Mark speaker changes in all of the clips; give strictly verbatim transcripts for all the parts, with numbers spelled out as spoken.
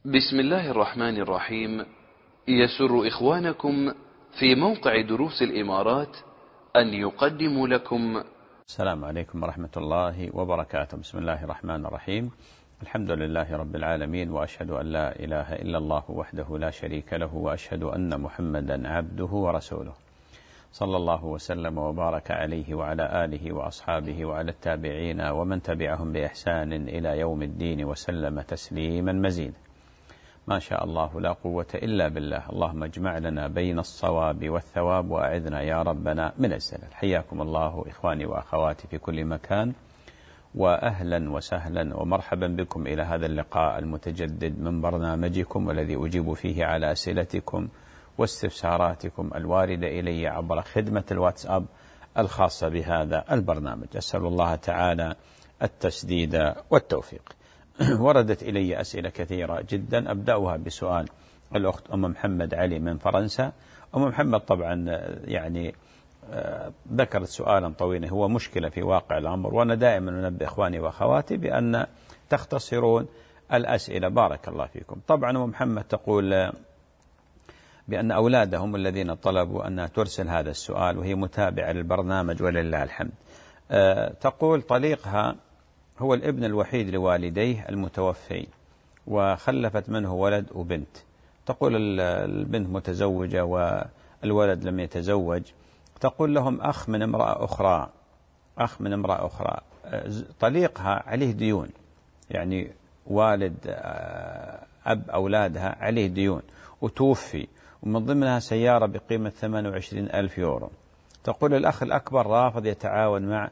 Speaker 1: بسم الله الرحمن الرحيم. يسر إخوانكم في موقع دروس الإمارات أن يقدموا لكم.
Speaker 2: السلام عليكم ورحمة الله وبركاته. بسم الله الرحمن الرحيم. الحمد لله رب العالمين، وأشهد أن لا إله إلا الله وحده لا شريك له، وأشهد أن محمدا عبده ورسوله، صلى الله وسلم وبارك عليه وعلى آله وأصحابه وعلى التابعين ومن تبعهم بإحسان إلى يوم الدين وسلم تسليما مزيدا. ما شاء الله لا قوة إلا بالله. اللهم اجمع لنا بين الصواب والثواب، وأعذنا يا ربنا من الزلل. حياكم الله إخواني وأخواتي في كل مكان، وأهلا وسهلا ومرحبا بكم إلى هذا اللقاء المتجدد من برنامجكم، والذي أجيب فيه على أسئلتكم واستفساراتكم الواردة إلي عبر خدمة الواتساب الخاصة بهذا البرنامج. أسأل الله تعالى التسديد والتوفيق. وردت إلي أسئلة كثيرة جدا، أبدأها بسؤال الأخت أم محمد علي من فرنسا. أم محمد طبعا يعني ذكرت سؤالا طويلا، هو مشكلة في واقع الأمر، وأنا دائما أنبه إخواني وأخواتي بأن تختصرون الأسئلة. بارك الله فيكم. طبعا أم محمد تقول بأن أولادهم الذين طلبوا أنها ترسل هذا السؤال، وهي متابعة للبرنامج ولله الحمد. تقول طليقها هو الابن الوحيد لوالديه المتوفي، وخلفت منه ولد وبنت. تقول البنت متزوجة والولد لم يتزوج. تقول لهم أخ من امرأة أخرى أخ من امرأة أخرى طليقها عليه ديون، يعني والد أب أولادها عليه ديون وتوفي، ومن ضمنها سيارة بقيمة ثمانية وعشرين ألف يورو. تقول الأخ الأكبر رافض يتعاون مع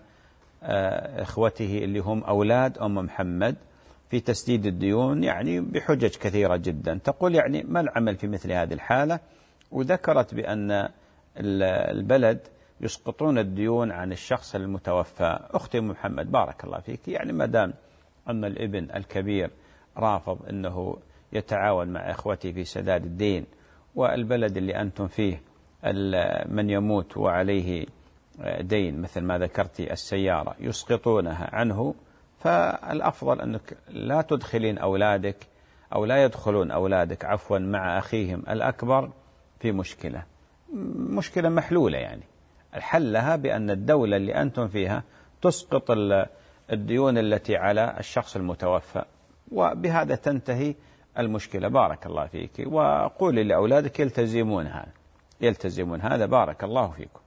Speaker 2: إخوته اللي هم أولاد أم محمد في تسديد الديون، يعني بحجج كثيرة جدا. تقول يعني ما العمل في مثل هذه الحالة؟ وذكرت بأن البلد يسقطون الديون عن الشخص المتوفى. أختي محمد بارك الله فيك، يعني ما دام أن الابن الكبير رافض أنه يتعاون مع إخوته في سداد الدين، والبلد اللي أنتم فيه من يموت وعليه دين مثل ما ذكرتي السيارة يسقطونها عنه، فالأفضل أنك لا تدخلين أولادك أو لا يدخلون أولادك عفوا مع أخيهم الأكبر في مشكلة مشكلة محلولة. يعني الحل لها بأن الدولة اللي أنتم فيها تسقط الديون التي على الشخص المتوفى، وبهذا تنتهي المشكلة. بارك الله فيك، وقولي لأولادك يلتزمون هذا يلتزمون هذا بارك الله فيكم.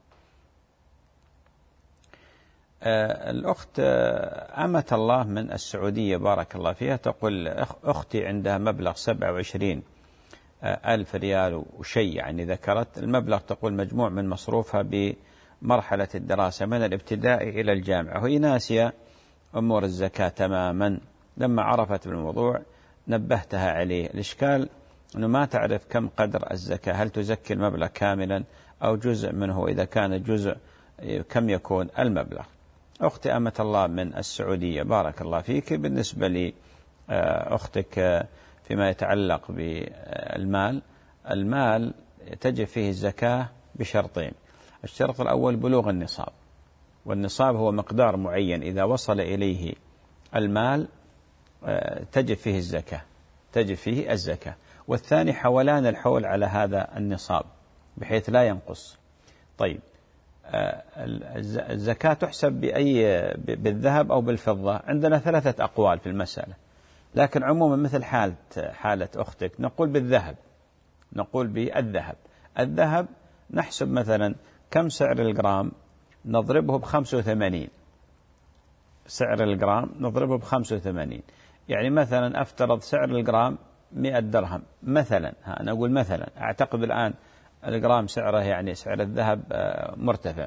Speaker 2: الأخت أمة الله من السعودية بارك الله فيها تقول أختي عندها مبلغ سبعة وعشرين ألف ريال وشيء، يعني ذكرت المبلغ تقول مجموع من مصروفها بمرحلة الدراسة من الابتدائي إلى الجامعة، وهي ناسية أمور الزكاة تماما. لما عرفت بالموضوع نبهتها عليه. الإشكال أنه ما تعرف كم قدر الزكاة، هل تزكي المبلغ كاملا أو جزء منه؟ إذا كان جزء كم يكون المبلغ؟ أختي أمة الله من السعودية بارك الله فيك. بالنسبة لي أختك فيما يتعلق بالمال، المال تجب فيه الزكاة بشرطين. الشرط الأول بلوغ النصاب، والنصاب هو مقدار معين إذا وصل إليه المال تجب فيه الزكاة تجب فيه الزكاة والثاني حولان الحول على هذا النصاب بحيث لا ينقص. طيب الزكاة تحسب بأي بالذهب أو بالفضة؟ عندنا ثلاثة أقوال في المسألة، لكن عموما مثل حالة حالة أختك نقول بالذهب نقول بالذهب الذهب نحسب مثلا كم سعر الجرام، نضربه بخمسة وثمانين. سعر الجرام نضربه بخمسة وثمانين، يعني مثلا أفترض سعر الجرام مئة درهم مثلا. ها أنا أقول مثلا، أعتقد الآن الجرام سعره يعني سعر الذهب مرتفع.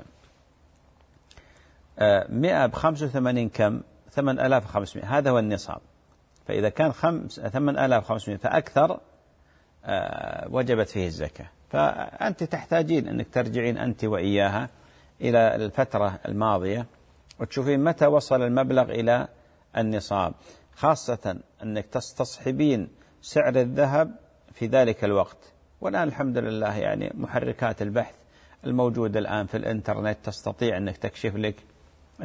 Speaker 2: مئة بخمسة وثمانين كم؟ ثمانية آلاف وخمسمائة، هذا هو النصاب. فإذا كان ثمانية آلاف وخمسمائة فأكثر وجبت فيه الزكاة. فأنت تحتاجين أنك ترجعين أنت وإياها إلى الفترة الماضية وتشوفين متى وصل المبلغ إلى النصاب، خاصة أنك تستصحبين سعر الذهب في ذلك الوقت. والآن الحمد لله يعني محركات البحث الموجودة الآن في الإنترنت تستطيع أنك تكشف لك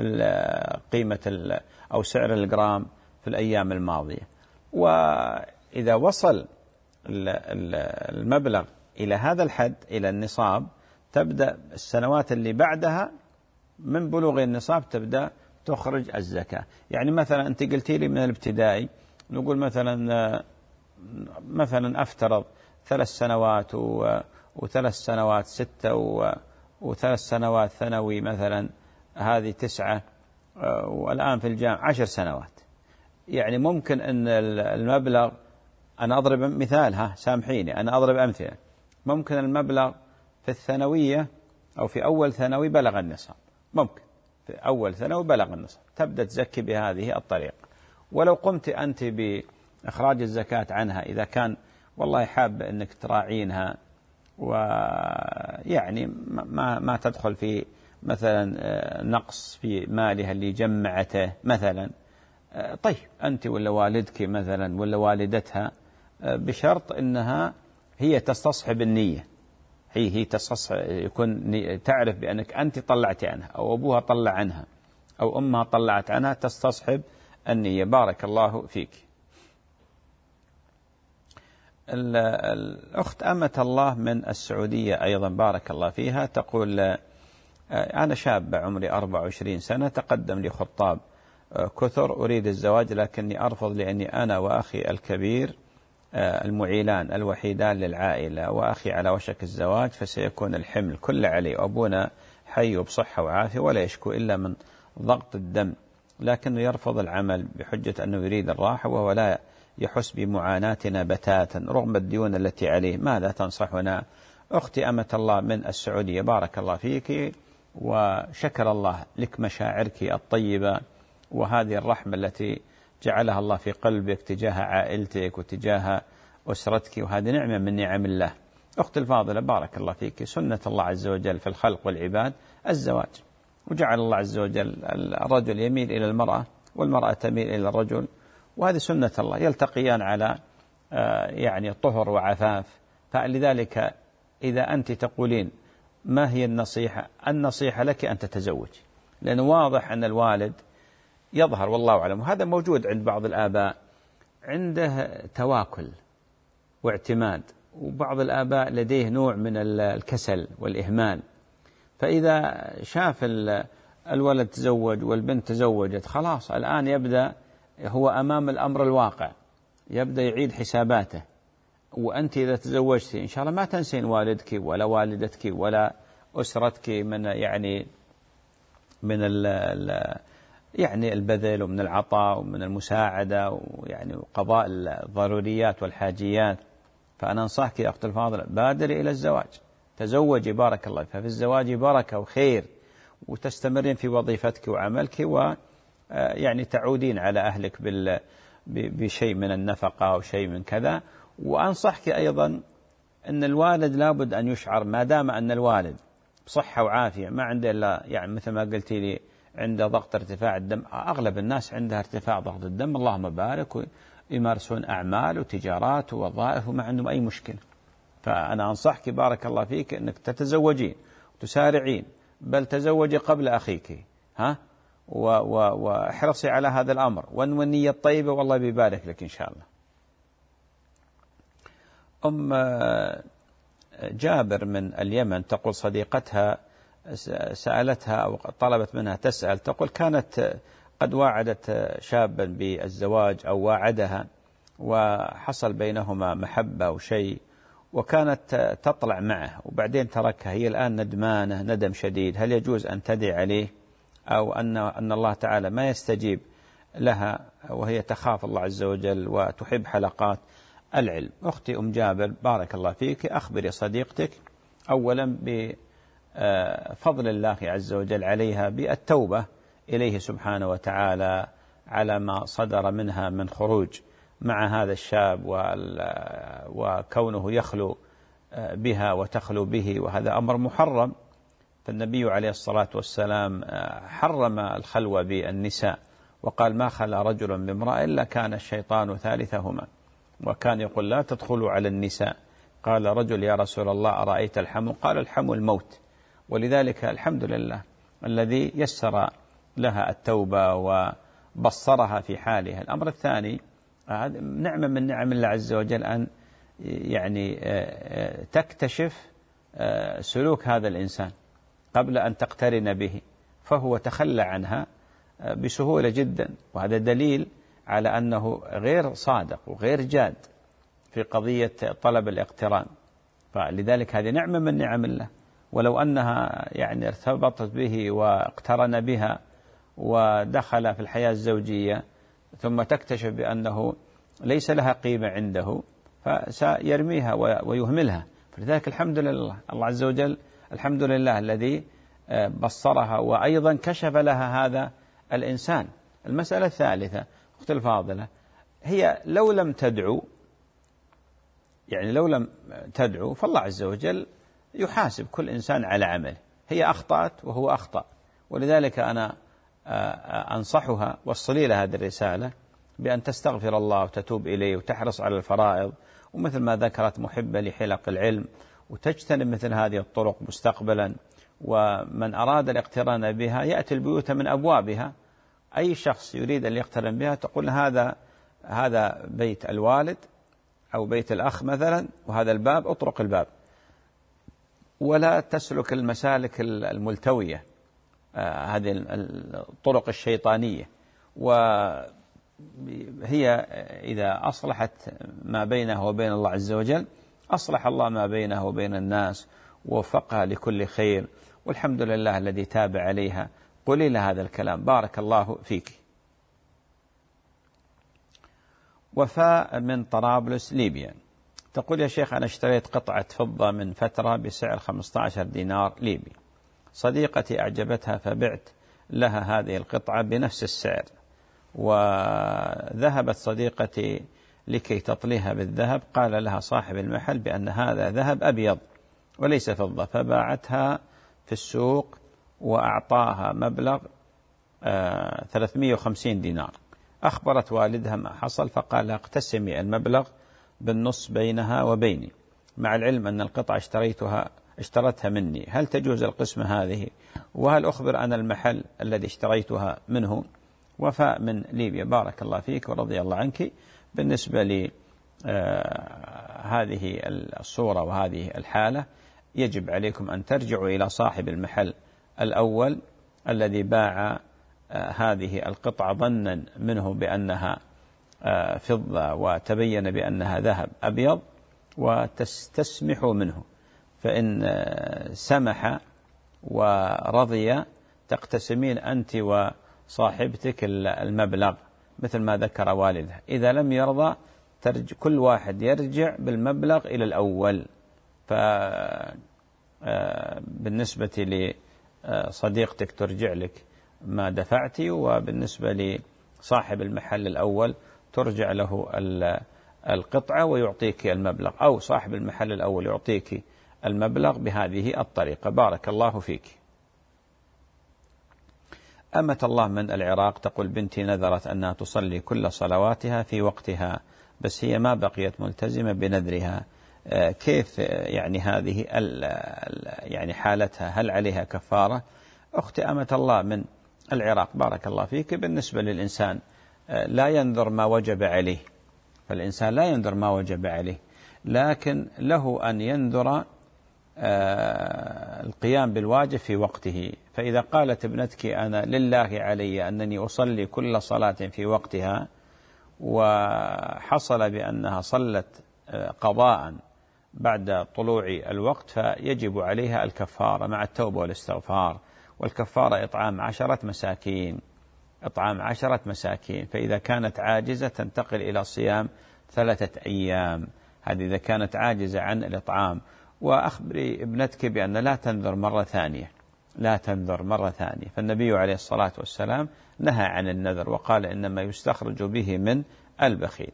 Speaker 2: قيمة أو سعر الجرام في الأيام الماضية. إذا وصل المبلغ إلى هذا الحد إلى النصاب تبدأ السنوات اللي بعدها من بلوغ النصاب تبدأ تخرج الزكاة. يعني مثلا أنت قلتي لي من الابتدائي، نقول مثلا مثلا أفترض ثلاث سنوات وثلاث سنوات ستة وثلاث سنوات ثانوي مثلا، هذه تسعة، والآن في الجامعة عشر سنوات. يعني ممكن أن المبلغ، أنا أضرب مثال، ها سامحيني أنا أضرب أمثلة، ممكن المبلغ في الثانوية أو في أول ثانوي بلغ النصاب، ممكن في أول ثانوي بلغ النصاب، تبدأ تزكي بهذه الطريقة. ولو قمت أنت بإخراج الزكاة عنها إذا كان والله حاب أنك تراعينها ويعني ما ما تدخل في مثلا نقص في مالها اللي جمعته مثلا، طيب أنت ولا والدك مثلا ولا والدتها، بشرط أنها هي تستصحب النية، هي هي تستصحب، يكون تعرف بأنك أنت طلعت عنها أو أبوها طلع عنها أو أمها طلعت عنها، تستصحب النية. بارك الله فيك. الأخت أمة الله من السعودية أيضا بارك الله فيها تقول: أنا شاب عمري أربع وعشرين سنة، تقدم لي خطاب كثر، أريد الزواج لكني أرفض لأني أنا وأخي الكبير المعيلان الوحيدان للعائلة، وأخي على وشك الزواج فسيكون الحمل كله علي، وأبونا حي بصحة وعافية ولا يشكو إلا من ضغط الدم، لكنه يرفض العمل بحجة أنه يريد الراحة وهو لا يحس بمعاناتنا بتاتا رغم الديون التي عليه، ماذا تنصحنا؟ أختي أمة الله من السعودية بارك الله فيك، وشكر الله لك مشاعرك الطيبة وهذه الرحمة التي جعلها الله في قلبك تجاه عائلتك وتجاه أسرتك، وهذه نعمة من نعم الله. أختي الفاضلة بارك الله فيك، سنة الله عز وجل في الخلق والعباد الزواج، وجعل الله عز وجل الرجل يميل إلى المرأة والمرأة تميل إلى الرجل، وهذه سنة الله، يلتقيان على يعني طهر وعفاف. فلذلك إذا أنت تقولين ما هي النصيحة؟ النصيحة لك أن تتزوج، لأنه واضح أن الوالد يظهر والله أعلم، وهذا موجود عند بعض الآباء، عنده تواكل واعتماد، وبعض الآباء لديه نوع من الكسل والإهمال، فإذا شاف الولد تزوج والبنت تزوجت خلاص الآن يبدأ هو أمام الأمر الواقع، يبدأ يعيد حساباته. وأنت إذا تزوجت إن شاء الله ما تنسين والدك ولا والدتك ولا أسرتك من يعني من ال يعني البذل ومن العطاء ومن المساعدة ويعني قضاء الضروريات والحاجيات. فأنا أنصحك يا أخت الفاضلة بادري إلى الزواج، تزوجي بارك الله، ففي الزواج بركة وخير، وتستمرين في وظيفتك وعملك، ويعني تعودين على أهلك بال بشيء من النفقة أو شيء من كذا. وأنصحك أيضا أن الوالد لابد أن يشعر، ما دام أن الوالد بصحة وعافية ما عنده إلا يعني مثل ما قلتي لي عنده ضغط ارتفاع الدم، أغلب الناس عندها ارتفاع ضغط الدم اللهم بارك، ويمارسون أعمال وتجارات ووظائف وما عندهم أي مشكلة. فأنا أنصحك بارك الله فيك أنك تتزوجين وتسارعين، بل تزوجي قبل أخيك، ها واحرصي على هذا الأمر، وانوي النية الطيبة والله بيبارك لك إن شاء الله. أم جابر من اليمن تقول صديقتها سألتها أو طلبت منها تسأل، تقول كانت قد واعدت شابا بالزواج أو واعدها وحصل بينهما محبة أو شيء، وكانت تطلع معه وبعدين تركها، هي الآن ندمانة ندم شديد، هل يجوز أن تدعي عليه أو أن أن الله تعالى ما يستجيب لها وهي تخاف الله عز وجل وتحب حلقات العلم؟ أختي أم جابر بارك الله فيك، أخبري صديقتك أولا بفضل الله عز وجل عليها بالتوبة إليه سبحانه وتعالى على ما صدر منها من خروج مع هذا الشاب وكونه يخلو بها وتخلو به، وهذا أمر محرم، فالنبي عليه الصلاة والسلام حرم الخلوة بالنساء وقال ما خلى رجل بامرأة إلا كان الشيطان ثالثهما، وكان يقول لا تدخلوا على النساء. قال رجل يا رسول الله أرأيت الحم؟ قال الحم الموت. ولذلك الحمد لله الذي يسر لها التوبة وبصرها في حالها. الأمر الثاني هذه نعمة من نعم الله عز وجل أن يعني تكتشف سلوك هذا الإنسان قبل أن تقترن به، فهو تخلى عنها بسهولة جدا، وهذا دليل على أنه غير صادق وغير جاد في قضية طلب الاقتران. فلذلك هذه نعمة من نعم الله، ولو أنها يعني ارتبطت به واقترن بها ودخل في الحياة الزوجية ثم تكتشف بأنه ليس لها قيمة عنده فسيرميها ويهملها. فلذلك الحمد لله الله عز وجل، الحمد لله الذي بصرها وأيضا كشف لها هذا الإنسان. المسألة الثالثة أختي الفاضلة، هي لو لم تدعو، يعني لو لم تدعو فالله عز وجل يحاسب كل إنسان على عمله. هي أخطأت وهو أخطأ، ولذلك أنا أنصحها وصلي لها هذه الرسالة بأن تستغفر الله وتتوب إليه وتحرص على الفرائض، ومثل ما ذكرت محبة لحلق العلم، وتجتنب مثل هذه الطرق مستقبلا. ومن أراد الاقتران بها يأتي البيوت من أبوابها، أي شخص يريد أن يقترن بها تقول هذا هذا بيت الوالد أو بيت الأخ مثلا، وهذا الباب اطرق الباب، ولا تسلك المسالك الملتوية، آه هذه الطرق الشيطانية. وهي إذا أصلحت ما بينه وبين الله عز وجل أصلح الله ما بينه وبين الناس ووفقها لكل خير، والحمد لله الذي تاب عليها. قولي لها هذا الكلام، بارك الله فيك. وفاء من طرابلس ليبيا تقول: يا شيخ، أنا اشتريت قطعة فضة من فترة بسعر خمسة عشر دينار ليبي، صديقتي أعجبتها فبعت لها هذه القطعة بنفس السعر، وذهبت صديقتي لكي تطليها بالذهب، قال لها صاحب المحل بأن هذا ذهب أبيض وليس فضة، فباعتها في السوق وأعطاها مبلغ آه ثلاثمئة وخمسين دينار. أخبرت والدها ما حصل فقال اقتسمي المبلغ بالنص بينها وبيني، مع العلم أن القطعة اشتريتها اشترتها مني، هل تجوز القسمة هذه؟ وهل أخبر أنا المحل الذي اشتريتها منه؟ وفاء من ليبيا، بارك الله فيك ورضي الله عنك. بالنسبة لهذه الصورة وهذه الحالة يجب عليكم أن ترجعوا إلى صاحب المحل الأول الذي باع هذه القطعة ظنا منه بأنها فضة وتبين بأنها ذهب أبيض، وتستسمحوا منه، فإن سمح ورضي تقتسمين أنت وصاحبتك المبلغ مثل ما ذكر والدها. إذا لم يرضى ترجع كل واحد يرجع بالمبلغ إلى الأول. فبالنسبة لصديقتك ترجع لك ما دفعتي، وبالنسبة لصاحب المحل الأول ترجع له القطعة ويعطيك المبلغ، أو صاحب المحل الأول يعطيك المبلغ بهذه الطريقة. بارك الله فيك. أمة الله من العراق تقول: بنتي نذرت أنها تصلي كل صلواتها في وقتها، بس هي ما بقيت ملتزمة بنذرها، كيف يعني هذه يعني حالتها؟ هل عليها كفارة؟ أختي أمة الله من العراق، بارك الله فيك. بالنسبة للإنسان لا ينذر ما وجب عليه، فالإنسان لا ينذر ما وجب عليه، لكن له أن ينذر القيام بالواجب في وقته. فإذا قالت ابنتك أنا لله علي أنني أصلي كل صلاة في وقتها، وحصل بأنها صلت قضاء بعد طلوع الوقت، فيجب عليها الكفارة مع التوبة والاستغفار، والكفارة إطعام عشرة مساكين إطعام عشرة مساكين. فإذا كانت عاجزة تنتقل إلى صيام ثلاثة أيام، هذه إذا كانت عاجزة عن الإطعام. وأخبري ابنتك بأن لا تنذر مرة ثانية لا تنذر مرة ثانية فالنبي عليه الصلاة والسلام نهى عن النذر وقال إنما يستخرج به من البخيل.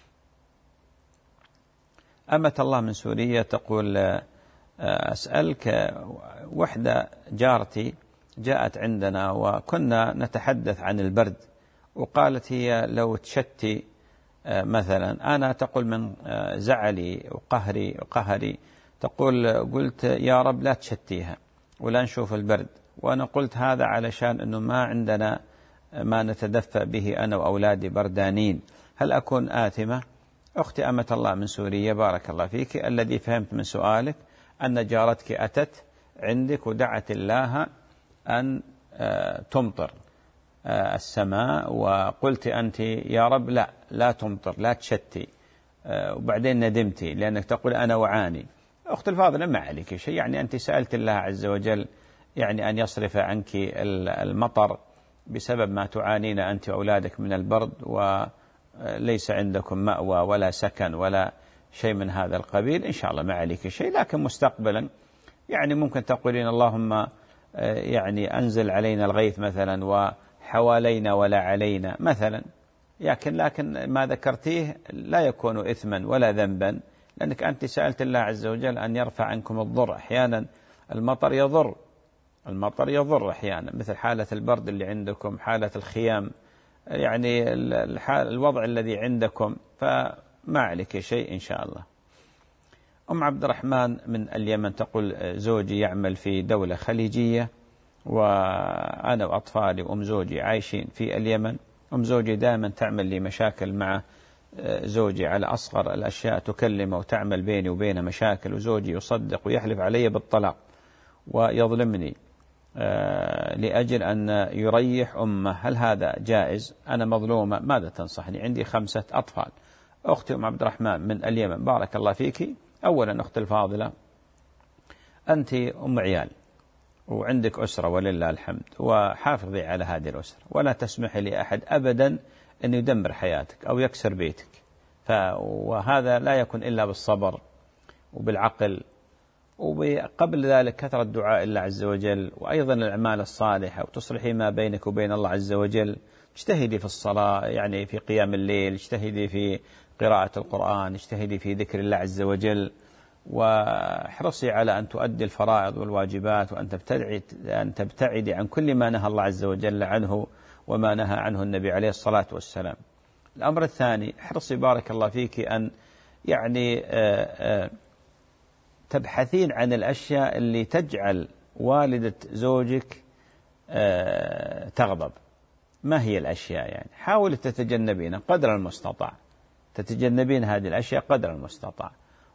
Speaker 2: أمة الله من سوريا تقول: أسألك، وحدة جارتي جاءت عندنا وكنا نتحدث عن البرد، وقالت هي لو تشتي مثلا، أنا تقول من زعلي وقهري وقهري تقول قلت يا رب لا تشتيها ولا نشوف البرد، وأنا قلت هذا علشان أنه ما عندنا ما نتدفى به أنا وأولادي بردانين، هل أكون آثمة؟ أختي أمة الله من سوريا بارك الله فيك، الذي فهمت من سؤالك أن جارتك أتت عندك ودعت الله أن تمطر السماء، وقلت أنت يا رب لا لا تمطر لا تشتي، وبعدين ندمتي لأنك تقول أنا وعاني. أخت الفاضلة ما عليك شيء، يعني أنت سألت الله عز وجل يعني أن يصرف عنك المطر بسبب ما تعانين أنت وأولادك من البرد، وليس عندكم مأوى ولا سكن ولا شيء من هذا القبيل، إن شاء الله ما عليك شيء. لكن مستقبلا يعني ممكن تقولين اللهم يعني أنزل علينا الغيث مثلا وحوالينا ولا علينا مثلا، لكن لكن ما ذكرتيه لا يكون إثما ولا ذنبا، لأنك أنت سألت الله عز وجل أن يرفع عنكم الضر. أحيانا المطر يضر، المطر يضر أحيانا، مثل حالة البرد اللي عندكم، حالة الخيام، يعني الوضع الذي عندكم، فما عليك شيء إن شاء الله. أم عبد الرحمن من اليمن تقول زوجي يعمل في دولة خليجية، وأنا وأطفالي وأم زوجي عايشين في اليمن. أم زوجي دائما تعمل لي مشاكل مع زوجي على أصغر الأشياء، تكلمه وتعمل بيني وبينه مشاكل، وزوجي يصدق ويحلف علي بالطلاق ويظلمني لأجل أن يريح أمه. هل هذا جائز؟ أنا مظلومة، ماذا تنصحني؟ عندي خمسة أطفال. أختي أم عبد الرحمن من اليمن بارك الله فيك، أولا أختي الفاضلة أنت أم عيال وعندك أسرة ولله الحمد، وحافظي على هذه الأسرة، ولا تسمح لأحد أبدا أن يدمر حياتك أو يكسر بيتك، وهذا لا يكون إلا بالصبر وبالعقل، وقبل ذلك كثرة دعاء الله عز وجل، وأيضا الأعمال الصالحة، وتصلحي ما بينك وبين الله عز وجل. اجتهدي في الصلاة، يعني في قيام الليل، اجتهدي في قراءة القرآن، اجتهدي في ذكر الله عز وجل، واحرصي على أن تؤدي الفرائض والواجبات، وأن تبتعدي أن تبتعدي عن كل ما نهى الله عز وجل عنه وما نهى عنه النبي عليه الصلاة والسلام. الأمر الثاني، احرصي بارك الله فيك أن يعني آآ آآ تبحثين عن الأشياء اللي تجعل والدة زوجك تغضب. ما هي الأشياء؟ يعني حاولي تتجنبين قدر المستطاع، تتجنبين هذه الأشياء قدر المستطاع،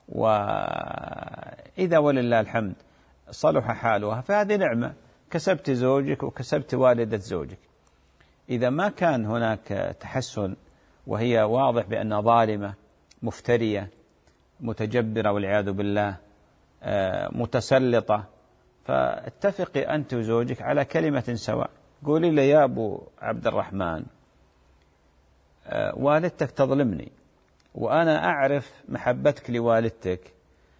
Speaker 2: وإذا ولله الحمد صلح حالها فهذه نعمة، كسبت زوجك وكسبت والدة زوجك. إذا ما كان هناك تحسن وهي واضح بأنها ظالمة مفترية متجبرة والعياذ بالله متسلطة، فاتفقي أنت وزوجك على كلمة سواء. قولي لي يا أبو عبد الرحمن والدتك تظلمني، وأنا أعرف محبتك لوالدتك،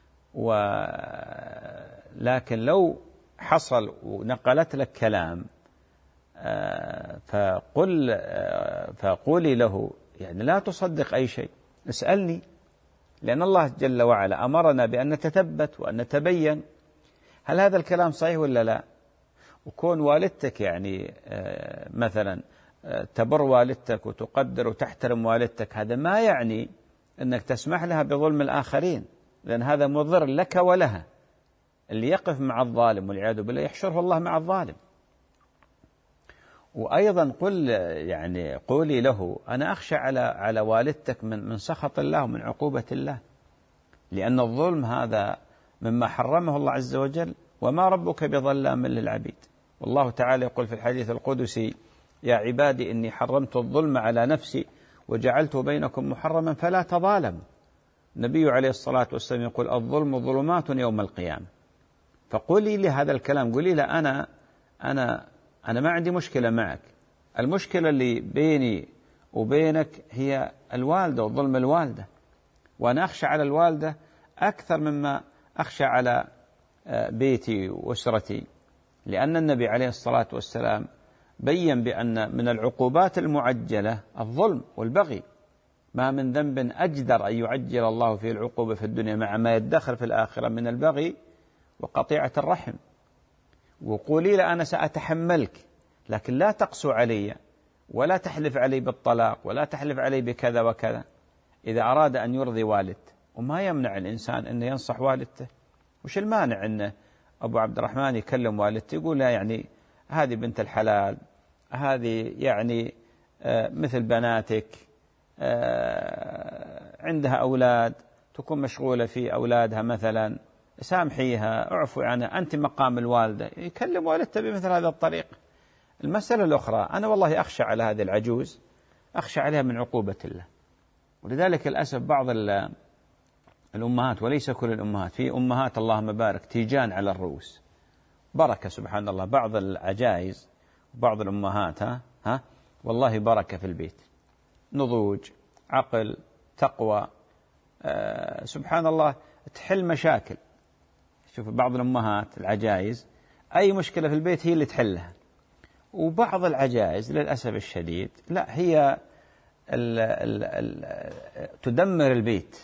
Speaker 2: ولكن لو حصل ونقلت لك كلام فقل فقولي له يعني لا تصدق أي شيء، اسألني، لأن الله جل وعلا أمرنا بأن نتثبت وأن نتبين هل هذا الكلام صحيح ولا لا. وكون والدتك يعني مثلا تبر والدتك وتقدر وتحترم والدتك، هذا ما يعني أنك تسمح لها بظلم الآخرين، لأن هذا مضر لك ولها. اللي يقف مع الظالم والعياذ بالله يحشره الله مع الظالم. وأيضا قل يعني قولي له أنا أخشى على على والدتك من من سخط الله ومن عقوبة الله، لأن الظلم هذا مما حرمه الله عز وجل، وما ربك بظلام للعبيد. والله تعالى يقول في الحديث القدسي يا عبادي إني حرمت الظلم على نفسي وجعلته بينكم محرما فلا تظالموا. النبي عليه الصلاة والسلام يقول الظلم ظلمات يوم القيامة. فقولي لي هذا الكلام، قولي له أنا أنا أنا ما عندي مشكلة معك، المشكلة اللي بيني وبينك هي الوالدة وظلم الوالدة، وأنا أخشى على الوالدة أكثر مما أخشى على بيتي وأسرتي، لأن النبي عليه الصلاة والسلام بيّن بأن من العقوبات المعجلة الظلم والبغي، ما من ذنب أجدر أن يعجل الله فيه العقوبة في الدنيا مع ما يدخر في الآخرة من البغي وقطيعة الرحم. وقولي له أنا سأتحملك، لكن لا تقسو علي ولا تحلف علي بالطلاق ولا تحلف علي بكذا وكذا، إذا أراد أن يرضي والدته. وما يمنع الإنسان أنه ينصح والدته، وش المانع أنه أبو عبد الرحمن يكلم والدته يقول لا يعني هذه بنت الحلال، هذه يعني مثل بناتك، عندها أولاد تكون مشغولة في أولادها مثلا، سامحيها، اعفوا عنها، أنت مقام الوالدة، يكلم والدته بمثل هذا الطريق. المسألة الأخرى، أنا والله أخشى على هذه العجوز، أخشى عليها من عقوبة الله. ولذلك للأسف بعض الأمهات، وليس كل الأمهات، في أمهات اللهم بارك تيجان على الرؤوس، بركة سبحان الله. بعض العجائز بعض الأمهات ها ها والله بركة في البيت، نضوج، عقل، تقوى، آه سبحان الله، تحل مشاكل. شوف بعض الأمهات العجائز أي مشكلة في البيت هي اللي تحلها. وبعض العجائز للأسف الشديد لا، هي ال ال ال تدمر البيت،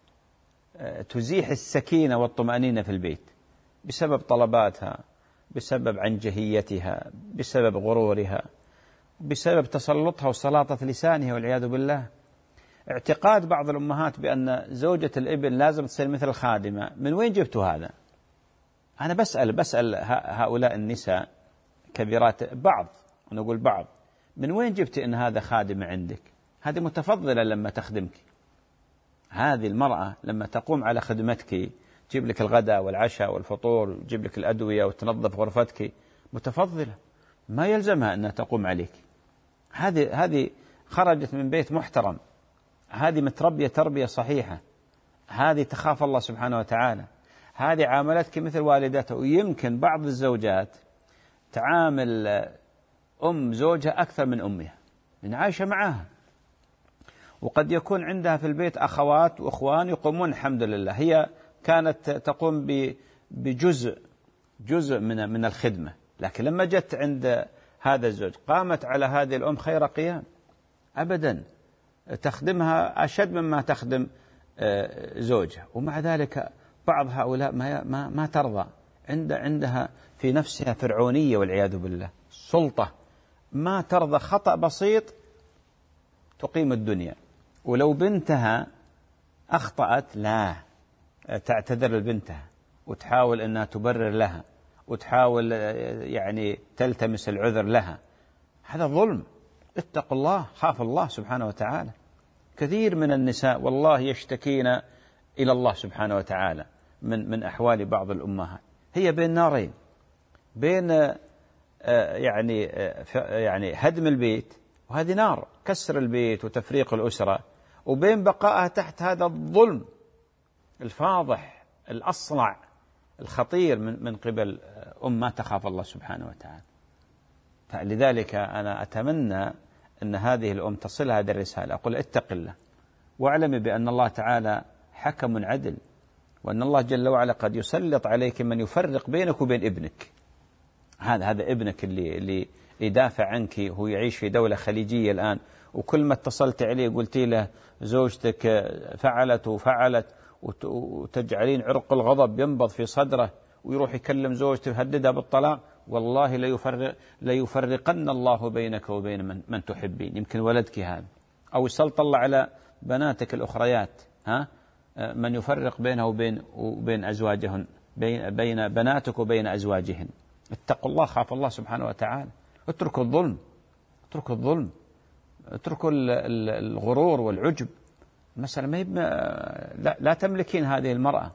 Speaker 2: تزيح السكينة والطمأنينة في البيت بسبب طلباتها، بسبب عنجهيتها، بسبب غرورها، بسبب تسلطها وسلاطة لسانها والعياذ بالله. اعتقاد بعض الأمهات بأن زوجة الابن لازم تصير مثل الخادمة، من وين جبتوا هذا؟ أنا بسأل بسأل هؤلاء النساء كبيرات، بعض ونقول بعض، من وين جبت إن هذا خادمة عندك؟ هذه متفضلة لما تخدمك، هذه المرأة لما تقوم على خدمتك، تجيب لك الغداء والعشاء والفطور، وتجيب لك الأدوية وتنظف غرفتك، متفضلة، ما يلزمها أنها تقوم عليك. هذه هذه خرجت من بيت محترم، هذه متربية تربية صحيحة، هذه تخاف الله سبحانه وتعالى، هذه عاملتك مثل والدتها. ويمكن بعض الزوجات تعامل أم زوجها أكثر من أمها، من عايشة معها، وقد يكون عندها في البيت أخوات وأخوان يقومون الحمد لله، هي كانت تقوم بجزء جزء من من الخدمة، لكن لما جت عند هذا الزوج قامت على هذه الأم خير قيام، أبدا تخدمها أشد مما تخدم زوجها. ومع ذلك بعض هؤلاء ما ما ما ترضى، عند عندها في نفسها فرعونية والعياذ بالله، سلطة، ما ترضى خطأ بسيط تقيم الدنيا. ولو بنتها أخطأت لا، تعتذر لبنتها وتحاول أنها تبرر لها وتحاول يعني تلتمس العذر لها. هذا ظلم. اتقوا الله، خاف الله سبحانه وتعالى. كثير من النساء والله يشتكين إلى الله سبحانه وتعالى من من أحوال بعض الأمهات، هي بين نارين، بين يعني يعني هدم البيت، وهذه نار، كسر البيت وتفريق الأسرة، وبين بقائها تحت هذا الظلم الفاضح الأصلع الخطير من من قبل أم ما تخاف الله سبحانه وتعالى. فلذلك أنا أتمنى أن هذه الأم تصل هذه الرسالة، أقول اتق الله واعلمي بأن الله تعالى حكم عدل، وأن الله جل وعلا قد يسلط عليك من يفرق بينك وبين ابنك. هذا هذا ابنك اللي اللي يدافع عنك، هو يعيش في دولة خليجية الآن، وكل ما اتصلت عليه قلتي له زوجتك فعلت وفعلت، وتجعلين عرق الغضب ينبض في صدره، ويروح يكلم زوجته ويهددها بالطلاق، والله لا يفرق لا يفرقن الله بينك وبين من, من تحبين. يمكن ولدك هذا، أو يسلط الله على بناتك الأخريات، ها من يفرق بينه وبين وبين أزواجهن، بين بين بناتك وبين أزواجهن. اتقوا الله، خاف الله سبحانه وتعالى. اتركوا الظلم، اتركوا الظلم، اتركوا الغرور والعجب. مثلا ما لا, لا تملكين هذه المرأة.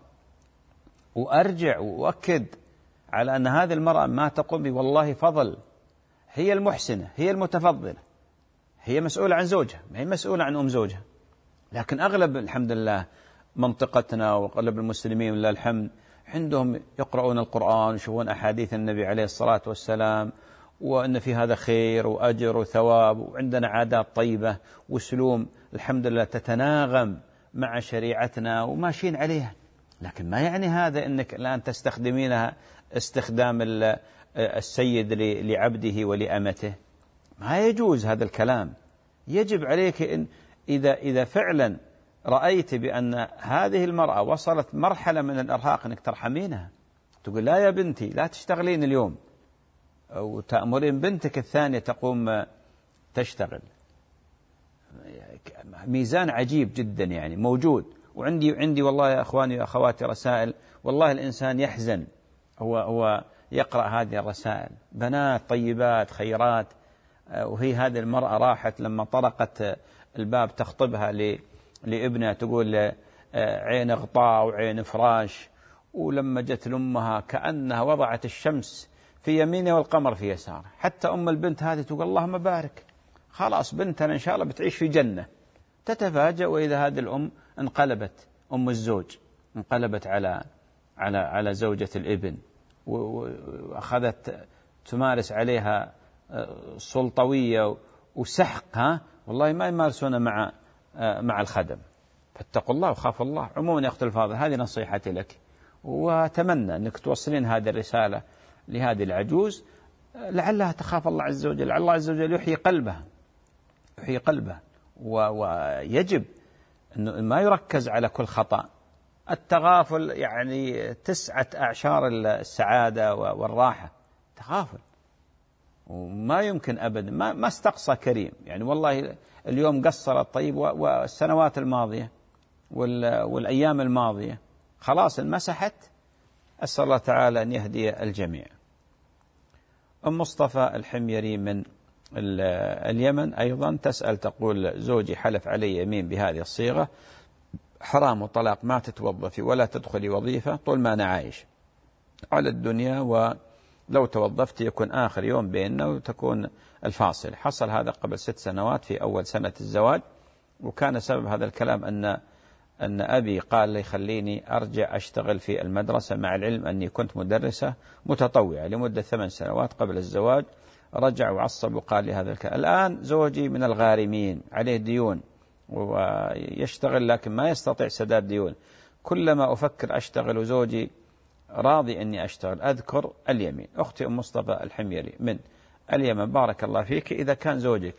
Speaker 2: وأرجع وأؤكد على أن هذه المرأة ما تقوم والله فضل، هي المحسنة، هي المتفضلة، هي مسؤولة عن زوجها، ما هي مسؤولة عن أم زوجها. لكن أغلب الحمد لله منطقتنا وأغلب المسلمين لله الحمد عندهم يقرؤون القرآن ويشوفون أحاديث النبي عليه الصلاة والسلام، وأن في هذا خير وأجر وثواب، وعندنا عادات طيبة وسلوم الحمد لله تتناغم مع شريعتنا وماشيين عليها. لكن ما يعني هذا أنك الآن تستخدمينها استخدام السيد لعبده ولأمته، ما يجوز هذا الكلام. يجب عليك إن إذا إذا فعلا رأيت بأن هذه المرأة وصلت مرحلة من الإرهاق أنك ترحمينها، تقول لا يا بنتي لا تشتغلين اليوم، وتأمرين بنتك الثانية تقوم تشتغل. ميزان عجيب جدا يعني موجود. وعندي عندي والله يا أخواني وأخواتي رسائل، والله الإنسان يحزن هو هو يقرأ هذه الرسائل، بنات طيبات خيرات، وهي هذه المرأة راحت لما طرقت الباب تخطبها لابنها تقول عين غطاء وعين فراش، ولما جت لأمها كأنها وضعت الشمس في يمينه والقمر في يساره. حتى أم البنت هذه تقول اللهم بارك، خلاص بنتنا إن شاء الله بتعيش في جنة. تتفاجأ وإذا هذه الأم انقلبت، أم الزوج انقلبت على على على زوجة الابن، وأخذت تمارس عليها سلطوية وسحق. ها والله ما يمارسون مع مع الخدم. فاتقوا الله وخافوا الله. عموما يا أخت الفاضل، هذه نصيحتي لك، وأتمنى أنك توصلين هذه الرسالة لهذه العجوز، لعلها تخاف الله عز وجل، لعل الله عز وجل يحيي قلبها، يحيي قلبها. ويجب أنه ما يركز على كل خطأ. التغافل يعني تسعة أعشار السعادة والراحة، تغافل، وما يمكن أبدا، ما ما استقصى كريم. يعني والله اليوم قصرت طيب، والسنوات الماضية والأيام الماضية خلاص انمسحت. أسأل الله تعالى أن يهدي الجميع. أم مصطفى الحميري من اليمن أيضا تسأل تقول زوجي حلف علي يمين بهذه الصيغة: حرام وطلاق، ما تتوظفي ولا تدخلي وظيفة طول ما أنا عايش على الدنيا، ولو توظفت يكون آخر يوم بيننا وتكون الفاصل. حصل هذا قبل ست سنوات في أول سنة الزواج، وكان سبب هذا الكلام أن أن أبي قال لي خليني أرجع أشتغل في المدرسة، مع العلم أني كنت مدرسة متطوعة لمدة ثمان سنوات قبل الزواج. رجع وعصب وقال لي هذا الكلام. الآن زوجي من الغارمين، عليه ديون ويشتغل لكن ما يستطيع سداد ديون. كلما أفكر أشتغل وزوجي راضي أني أشتغل أذكر اليمين. أختي أم مصطفى الحميري من اليمن، بارك الله فيك، إذا كان زوجك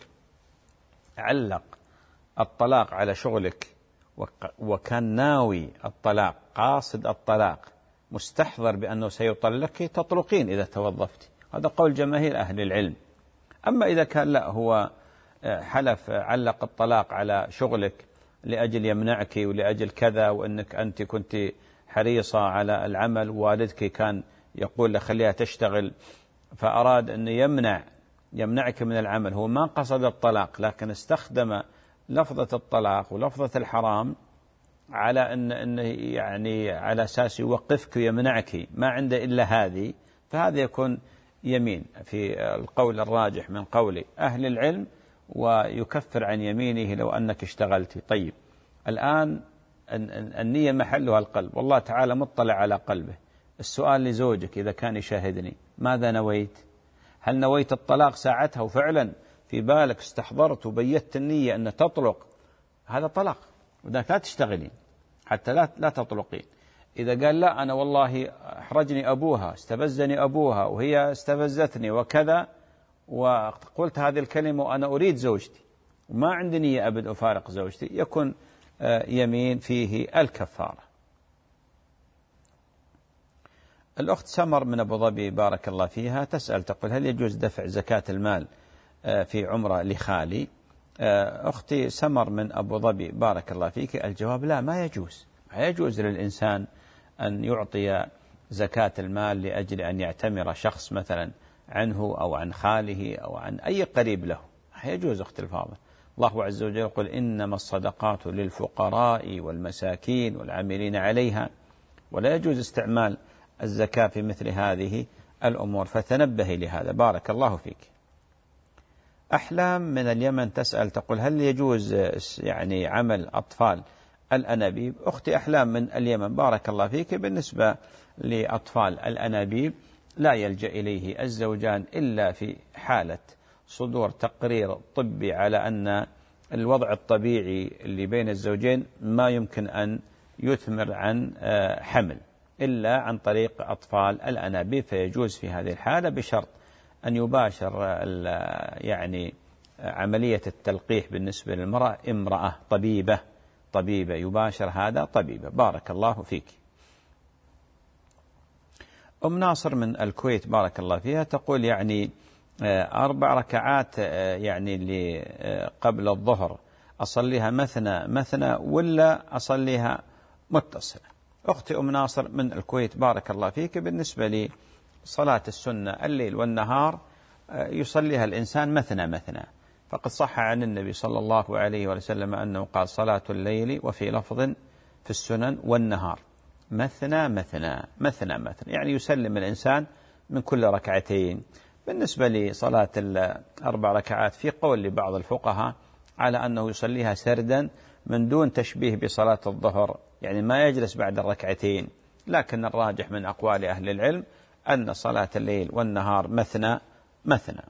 Speaker 2: علق الطلاق على شغلك وكان ناوي الطلاق، قاصد الطلاق، مستحضر بأنه سيطلقك، تطلقين إذا توظفتي. هذا قول جماهير أهل العلم. أما إذا كان لا، هو حلف علق الطلاق على شغلك لأجل يمنعك ولأجل كذا، وأنك أنت كنت حريصة على العمل، ووالدك كان يقول لخليها تشتغل، فأراد أن يمنع يمنعك من العمل. هو ما قصد الطلاق، لكن استخدم لفظة الطلاق ولفظة الحرام على أن أنه يعني على أساس يوقفك ويمنعك، ما عنده إلا هذه، فهذا يكون يمين في القول الراجح من قول أهل العلم، ويكفر عن يمينه لو أنك اشتغلت. طيب الآن النية محلها القلب، والله تعالى مطلع على قلبه. السؤال لزوجك إذا كان يشاهدني: ماذا نويت؟ هل نويت الطلاق ساعتها وفعلا في بالك استحضرت وبيت النية أن تطلق؟ هذا طلاق، وذاك لا تشتغلين حتى لا لا تطلقين. إذا قال لا أنا والله أحرجني أبوها، استفزني أبوها وهي استفزتني وكذا، وقلت هذه الكلمة وأنا أريد زوجتي وما عندي نية أبد أفارق زوجتي، يكون يمين فيه الكفارة. الأخت سمر من أبو ظبي بارك الله فيها تسأل تقول: هل يجوز دفع زكاة المال في عمرة لخالي؟ أختي سمر من أبو ظبي بارك الله فيك، الجواب لا، ما يجوز. ما يجوز للإنسان أن يعطي زكاة المال لأجل أن يعتمر شخص مثلا عنه أو عن خاله أو عن أي قريب له. ما يجوز أختي الفاضل. الله عز وجل يقول: إنما الصدقات للفقراء والمساكين والعاملين عليها. ولا يجوز استعمال الزكاة في مثل هذه الأمور، فتنبهي لهذا بارك الله فيك. أحلام من اليمن تسأل تقول: هل يجوز يعني عمل أطفال الأنابيب؟ أختي أحلام من اليمن بارك الله فيك، بالنسبة لأطفال الأنابيب لا يلجأ إليه الزوجان إلا في حالة صدور تقرير طبي على أن الوضع الطبيعي اللي بين الزوجين ما يمكن أن يثمر عن حمل إلا عن طريق أطفال الأنابيب، فيجوز في هذه الحالة بشرط أن يباشر يعني عملية التلقيح بالنسبة للمرأة امرأة طبيبة طبيبة يباشر هذا طبيبة. بارك الله فيك. أم ناصر من الكويت بارك الله فيها تقول: يعني أربع ركعات يعني اللي قبل الظهر أصليها مثنى مثنى ولا أصليها متصلة؟ أختي أم ناصر من الكويت بارك الله فيك، بالنسبة لصلاة السنة الليل والنهار يصليها الإنسان مثنى مثنى، فقد صح عن النبي صلى الله عليه وسلم أنه قال صلاة الليل وفي لفظ في السنن والنهار مثنى مثنى مثنى مثنى، يعني يسلم الإنسان من كل ركعتين. بالنسبة لصلاة الأربع ركعات في قول لبعض الفقهاء على أنه يصليها سردا من دون تشبيه بصلاة الظهر، يعني ما يجلس بعد الركعتين، لكن الراجح من أقوال أهل العلم أن صلاة الليل والنهار مثنى مثنى.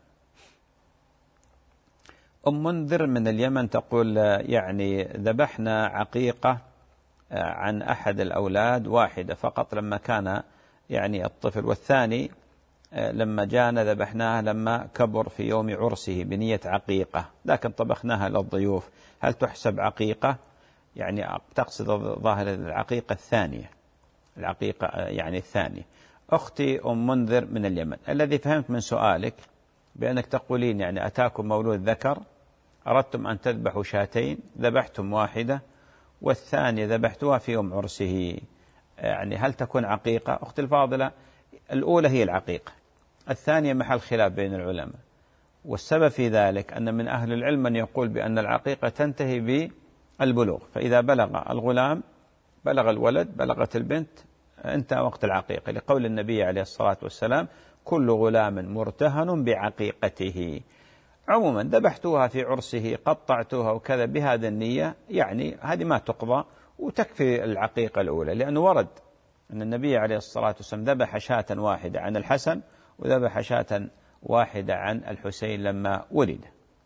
Speaker 2: أم منذر من اليمن تقول يعني ذبحنا عقيقة عن أحد الأولاد واحدة فقط لما كان يعني الطفل، والثاني لما جاءنا ذبحناه لما كبر في يوم عرسه بنية عقيقة، لكن طبخناها للضيوف، هل تحسب عقيقة؟ يعني تقصد ظاهر العقيقة الثانية، العقيقة يعني الثانية. أختي أم منذر من اليمن، الذي فهمت من سؤالك بأنك تقولين يعني أتاكم مولود ذكر، أردتم أن تذبحوا شاتين، ذبحتم واحدة والثانية ذبحتوها في يوم عرسه، يعني هل تكون عقيقة؟ أختي الفاضلة، الأولى هي العقيقة، الثانية محل خلاف بين العلماء، والسبب في ذلك أن من أهل العلم من يقول بأن العقيقة تنتهي بالبلوغ، فإذا بلغ الغلام بلغ الولد بلغت البنت انتهى وقت العقيقة، لقول النبي عليه الصلاة والسلام كل غلام مرتهن بعقيقته. عموما ذبحتوها في عرسه قطعتوها وكذا بهذا النية، يعني هذه ما تقضى وتكفي العقيقة الأولى، لأنه ورد أن النبي عليه الصلاة والسلام ذبح شاة واحدة عن الحسن وذبح شاة واحدة عن الحسين لما ولد.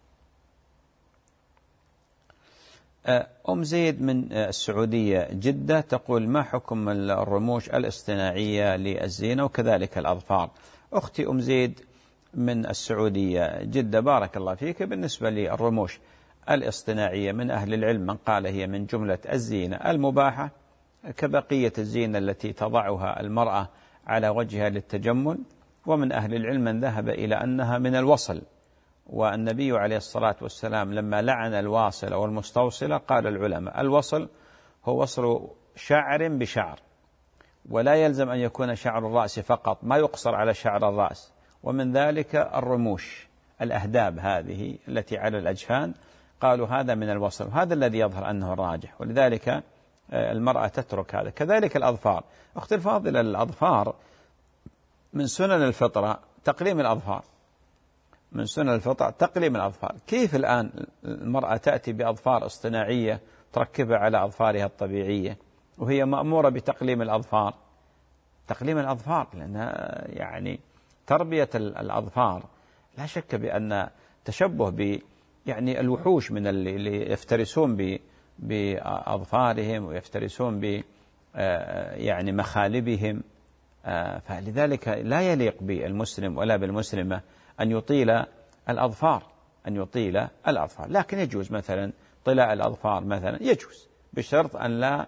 Speaker 2: أم زيد من السعودية جدة تقول ما حكم الرموش الاصطناعية للزينة وكذلك الأظفار؟ أختي أم زيد من السعودية جدة بارك الله فيك، بالنسبة للرموش الاصطناعية من أهل العلم من قال هي من جملة الزينة المباحة كبقية الزينة التي تضعها المرأة على وجهها للتجمل، ومن أهل العلم من ذهب إلى أنها من الوصل، والنبي عليه الصلاة والسلام لما لعن الواصل والمستوصلة قال العلماء الوصل هو وصل شعر بشعر، ولا يلزم أن يكون شعر الرأس فقط، ما يقصر على شعر الرأس، ومن ذلك الرموش الأهداب هذه التي على الأجفان قالوا هذا من الوصل، هذا الذي يظهر أنه الراجح، ولذلك المرأة تترك هذا. كذلك الأظفار، أختي الفاضلة الأظفار من سنن الفطرة تقليم الأظفار، من سنن الفطرة تقليم الأظفار، كيف الآن المرأة تأتي بأظفار اصطناعية تركبها على أظفارها الطبيعية وهي مأمورة بتقليم الأظفار؟ تقليم الأظفار لأنها يعني تربية الأظفار لا شك بأن تشبه ب يعني الوحوش من اللي يفترسون ب بأظفارهم ويفترسون ب يعني مخالبهم، فلذلك لا يليق بالمسلم ولا بالمسلمة أن يطيل الأظفار أن يطيل الأظفار، لكن يجوز مثلا طلاء الأظفار مثلا يجوز بشرط أن لا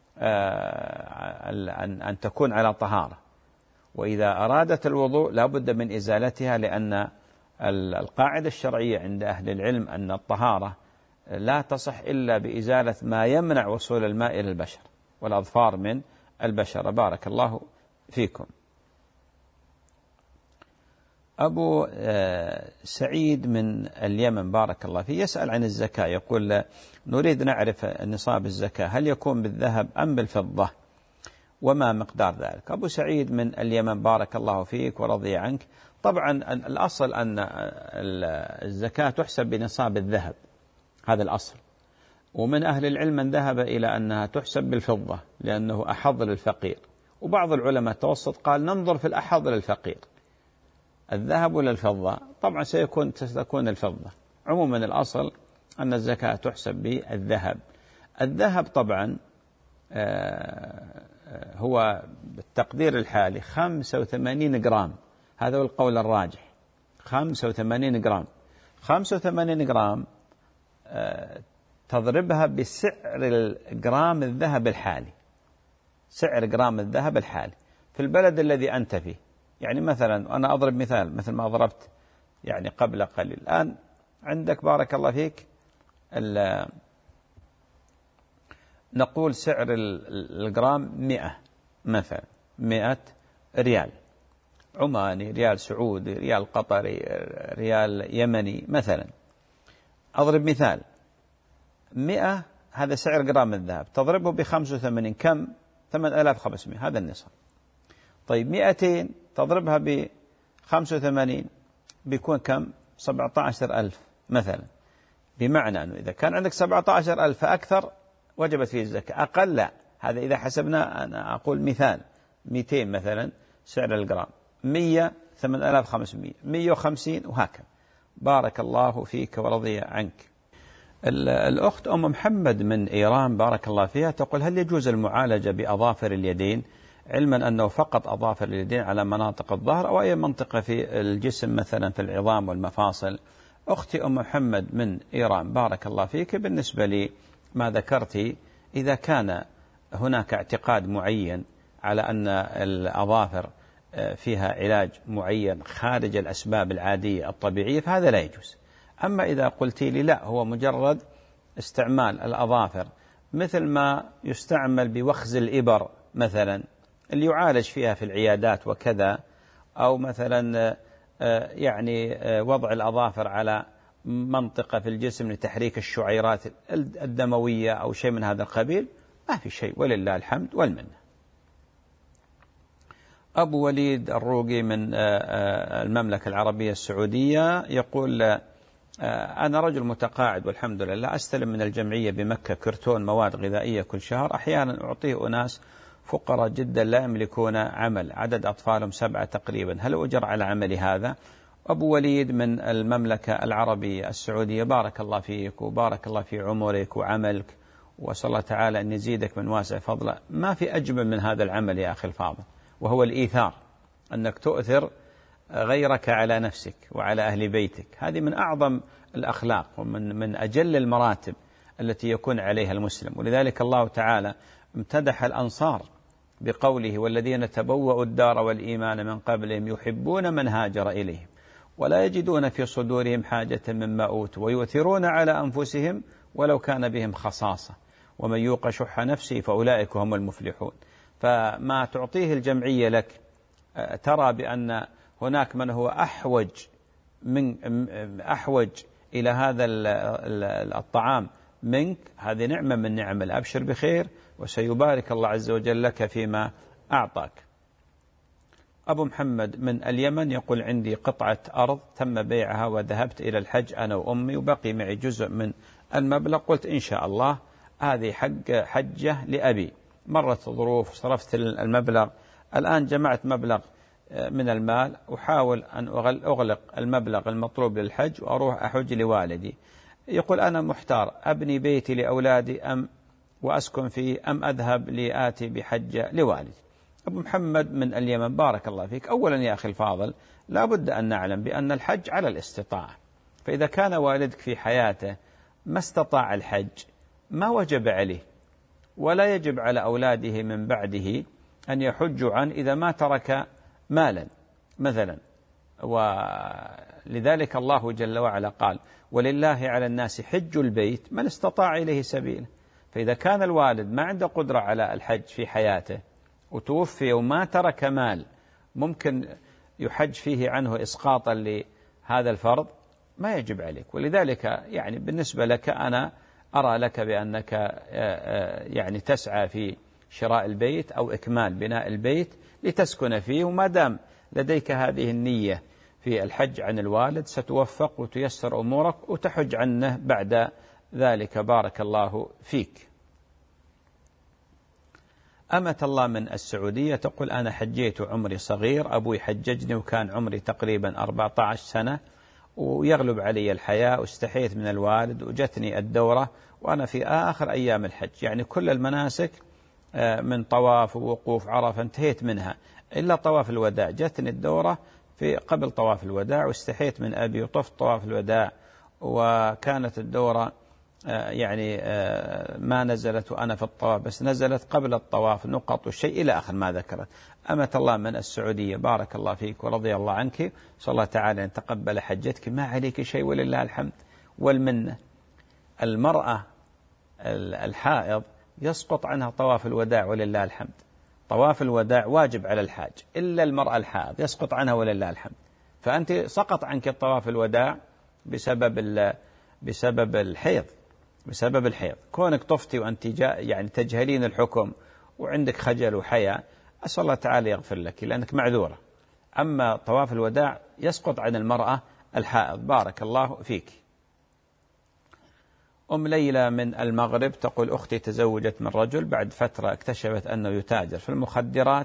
Speaker 2: أن أن تكون على طهارة، وإذا أرادت الوضوء لا بد من إزالتها، لأن القاعدة الشرعية عند أهل العلم أن الطهارة لا تصح إلا بإزالة ما يمنع وصول الماء إلى البشر، والأظفار من البشرة. بارك الله فيكم. أبو سعيد من اليمن بارك الله فيه يسأل عن الزكاة، يقول نريد نعرف نصاب الزكاة هل يكون بالذهب أم بالفضة وما مقدار ذلك؟ أبو سعيد من اليمن بارك الله فيك ورضي عنك، طبعا الأصل أن الزكاة تحسب بنصاب الذهب، هذا الأصل، ومن أهل العلم من ذهب إلى أنها تحسب بالفضة لأنه أحظ للفقير، وبعض العلماء التوسط قال ننظر في الأحظ للفقير الذهب ولا الفضة، طبعا سيكون ستكون الفضة. عموما الأصل أن الزكاة تحسب بالذهب. الذهب طبعا هو بالتقدير الحالي خمسة وثمانين جرام، هذا هو القول الراجح، خمسة وثمانين جرام. خمسة وثمانين جرام تضربها بسعر الجرام الذهب الحالي، سعر جرام الذهب الحالي في البلد الذي أنت فيه. يعني مثلا أنا أضرب مثال مثل ما ضربت يعني قبل قليل، الآن عندك بارك الله فيك نقول سعر الجرام مئة مثلا، مئة ريال عماني، ريال سعودي، ريال قطري، ريال يمني مثلا، أضرب مثال، مئة هذا سعر جرام الذهب، تضربه بخمسة وثمانين كم؟ ثمانية آلاف وخمسمائة، هذا النصاب. طيب مئتين تضربها بخمسة وثمانين بيكون كم؟ سبعة عشر ألف مثلا. بمعنى أنه إذا كان عندك سبعة عشر ألف فأكثر وجبت فيه الزكاة، أقل لا. هذا إذا حسبنا، أنا أقول مثال، مئتين مثلا سعر الجرام، مئة ثمانية آلاف وخمسمائة، مئة وخمسين، وهكذا. بارك الله فيك ورضي عنك. الأخت أم محمد من إيران بارك الله فيها تقول: هل يجوز المعالجة بأظافر اليدين، علما أنه فقط أظافر اليدين على مناطق الظهر أو أي منطقة في الجسم مثلا في العظام والمفاصل؟ أختي أم محمد من إيران بارك الله فيك، بالنسبة لي ما ذكرتي، إذا كان هناك اعتقاد معين على أن الأظافر فيها علاج معين خارج الأسباب العادية الطبيعية فهذا لا يجوز. أما إذا قلت لي لا، هو مجرد استعمال الأظافر مثل ما يستعمل بوخز الإبر مثلا اللي يعالج فيها في العيادات وكذا، أو مثلا يعني وضع الأظافر على منطقة في الجسم لتحريك الشعيرات الدموية أو شيء من هذا القبيل، ما في شيء ولله الحمد والمنة. أبو وليد الروقي من المملكة العربية السعودية يقول: أنا رجل متقاعد والحمد لله، أستلم من الجمعية بمكة كرتون مواد غذائية كل شهر، أحيانا أعطيه أناس فقراء جدا لا يملكون عمل، عدد أطفالهم سبعة تقريبا، هل أجر على عمل هذا؟ أبو وليد من المملكة العربية السعودية بارك الله فيك وبارك الله في عمرك وعملك، وصلى الله تعالى أن يزيدك من واسع فضله. ما في أجمل من هذا العمل يا أخي الفاضل، وهو الإيثار، أنك تؤثر غيرك على نفسك وعلى أهل بيتك. هذه من أعظم الأخلاق ومن من أجل المراتب التي يكون عليها المسلم. ولذلك الله تعالى امتدح الأنصار بقوله: والذين تبوأوا الدار والإيمان من قبلهم يحبون من هاجر إليهم ولا يجدون في صدورهم حاجة مما أوتوا ويؤثرون على أنفسهم ولو كان بهم خصاصة ومن يوق شح نفسه فأولئك هم المفلحون. فما تعطيه الجمعية لك ترى بأن هناك من هو أحوج من أحوج إلى هذا الطعام منك، هذه نعمة من نعم. الأبشر بخير وسيبارك الله عز وجل لك فيما أعطاك. أبو محمد من اليمن يقول: عندي قطعة أرض تم بيعها وذهبت إلى الحج أنا وأمي وبقي معي جزء من المبلغ، قلت إن شاء الله هذه حق حجة لأبي، مرت ظروف صرفت المبلغ، الآن جمعت مبلغ من المال أحاول أن أغلق المبلغ المطلوب للحج وأروح أحج لوالدي. يقول: أنا محتار، أبني بيتي لأولادي أم وأسكن فيه أم أذهب لآتي بحجة لوالدي؟ أبو محمد من اليمن بارك الله فيك، أولا يا أخي الفاضل لا بد أن نعلم بأن الحج على الاستطاعة، فإذا كان والدك في حياته ما استطاع الحج ما وجب عليه، ولا يجب على أولاده من بعده أن يحجوا عنه إذا ما ترك مالا مثلا. ولذلك الله جل وعلا قال: ولله على الناس حج البيت من استطاع إليه سبيلا. فإذا كان الوالد ما عنده قدرة على الحج في حياته وتوفي وما ترك مال ممكن يحج فيه عنه إسقاطا لهذا الفرض، ما يجب عليك. ولذلك يعني بالنسبة لك أنا أرى لك بأنك يعني تسعى في شراء البيت أو إكمال بناء البيت لتسكن فيه، وما دام لديك هذه النية في الحج عن الوالد ستوفق وتيسر أمورك وتحج عنه بعد ذلك. بارك الله فيك. أمة الله من السعودية تقول: أنا حجيت عمري صغير، أبوي حججني وكان عمري تقريبا أربعة عشر سنة ويغلب علي الحياة واستحيت من الوالد وجتني الدورة وأنا في آخر أيام الحج، يعني كل المناسك من طواف ووقوف عرفة انتهيت منها إلا طواف الوداع، جتني الدورة في قبل طواف الوداع واستحيت من أبي وطفت طواف الوداع، وكانت الدورة يعني ما نزلت وأنا في الطواف بس نزلت قبل الطواف نقط والشيء إلى آخر ما ذكرت. أمة الله من السعودية بارك الله فيك ورضي الله عنك، صلى الله تعالى أن تقبل حجتك، ما عليك شيء ولله الحمد والمنة. المرأة الحائض يسقط عنها طواف الوداع ولله الحمد، طواف الوداع واجب على الحاج إلا المرأة الحائض يسقط عنها ولله الحمد. فأنت سقط عنك الطواف الوداع بسبب بسبب الحيض، بسبب الحيض. كونك طفتي وأنت جاء يعني تجهلين الحكم وعندك خجل وحياء، أسأل الله تعالى يغفر لك لأنك معذورة. أما طواف الوداع يسقط عن المرأة الحائض. بارك الله فيك. أم ليلى من المغرب تقول: أختي تزوجت من رجل، بعد فترة اكتشفت أنه يتاجر في المخدرات،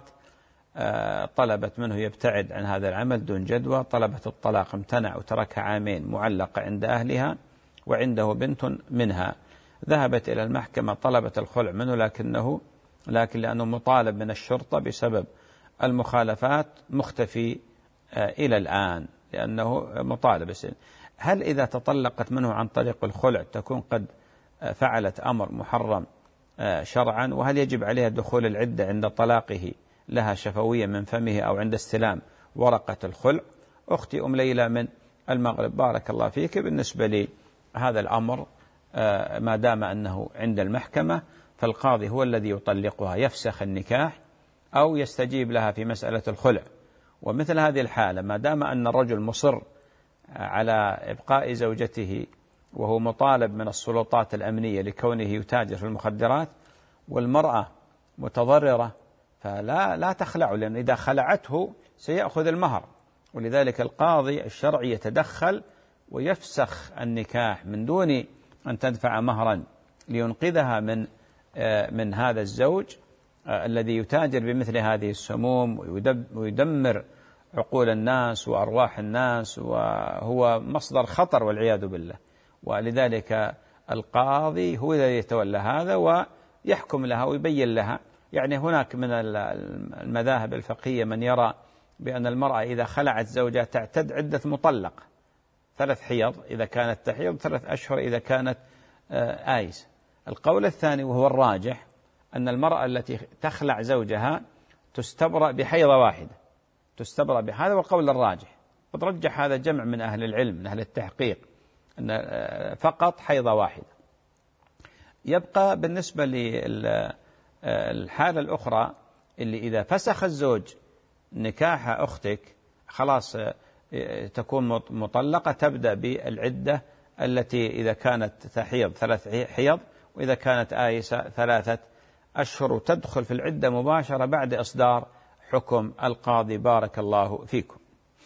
Speaker 2: طلبت منه يبتعد عن هذا العمل دون جدوى، طلبت الطلاق، امتنع وتركها عامين معلقة عند أهلها وعنده بنت منها. ذهبت إلى المحكمة، طلبت الخلع منه، لكنه لكن لأنه مطالب من الشرطة بسبب المخالفات مختفي إلى الآن، لأنه مطالب. هل إذا تطلقت منه عن طريق الخلع تكون قد فعلت أمر محرم شرعا؟ وهل يجب عليها دخول العدة عند طلاقه لها شفوية من فمه أو عند استلام ورقة الخلع؟ أختي أم ليلى من المغرب، بارك الله فيك. بالنسبة لي هذا الأمر ما دام أنه عند المحكمة فالقاضي هو الذي يطلقها، يفسخ النكاح أو يستجيب لها في مسألة الخلع. ومثل هذه الحالة ما دام أن الرجل مصر على إبقاء زوجته وهو مطالب من السلطات الأمنية لكونه يتاجر في المخدرات، والمرأة متضررة، فلا لا تخلعه، لأن إذا خلعته سيأخذ المهر. ولذلك القاضي الشرعي يتدخل ويفسخ النكاح من دون أن تدفع مهرا لينقذها من من هذا الزوج الذي يتاجر بمثل هذه السموم ويدمر عقول الناس وأرواح الناس، وهو مصدر خطر والعياذ بالله. ولذلك القاضي هو الذي يتولى هذا ويحكم لها ويبين لها. يعني هناك من المذاهب الفقهية من يرى بأن المرأة إذا خلعت زوجها تعتد عدة مطلق، ثلاث حيض إذا كانت تحيض، ثلاث أشهر إذا كانت آيس. القول الثاني وهو الراجح أن المرأة التي تخلع زوجها تستبرأ بحيضة واحدة، تستبرأ بهذا، والقول الراجح. قد رجح هذا جمع من أهل العلم من أهل التحقيق أن فقط حيضة واحدة. يبقى بالنسبة للحالة الأخرى اللي إذا فسخ الزوج نكاح أختك خلاص تكون مطلقة، تبدأ بالعدة التي إذا كانت تحيض ثلاث حيض، وإذا كانت آيسة ثلاثة أشهر، وتدخل في العدة مباشرة بعد إصدار حكم القاضي. بارك الله فيكم.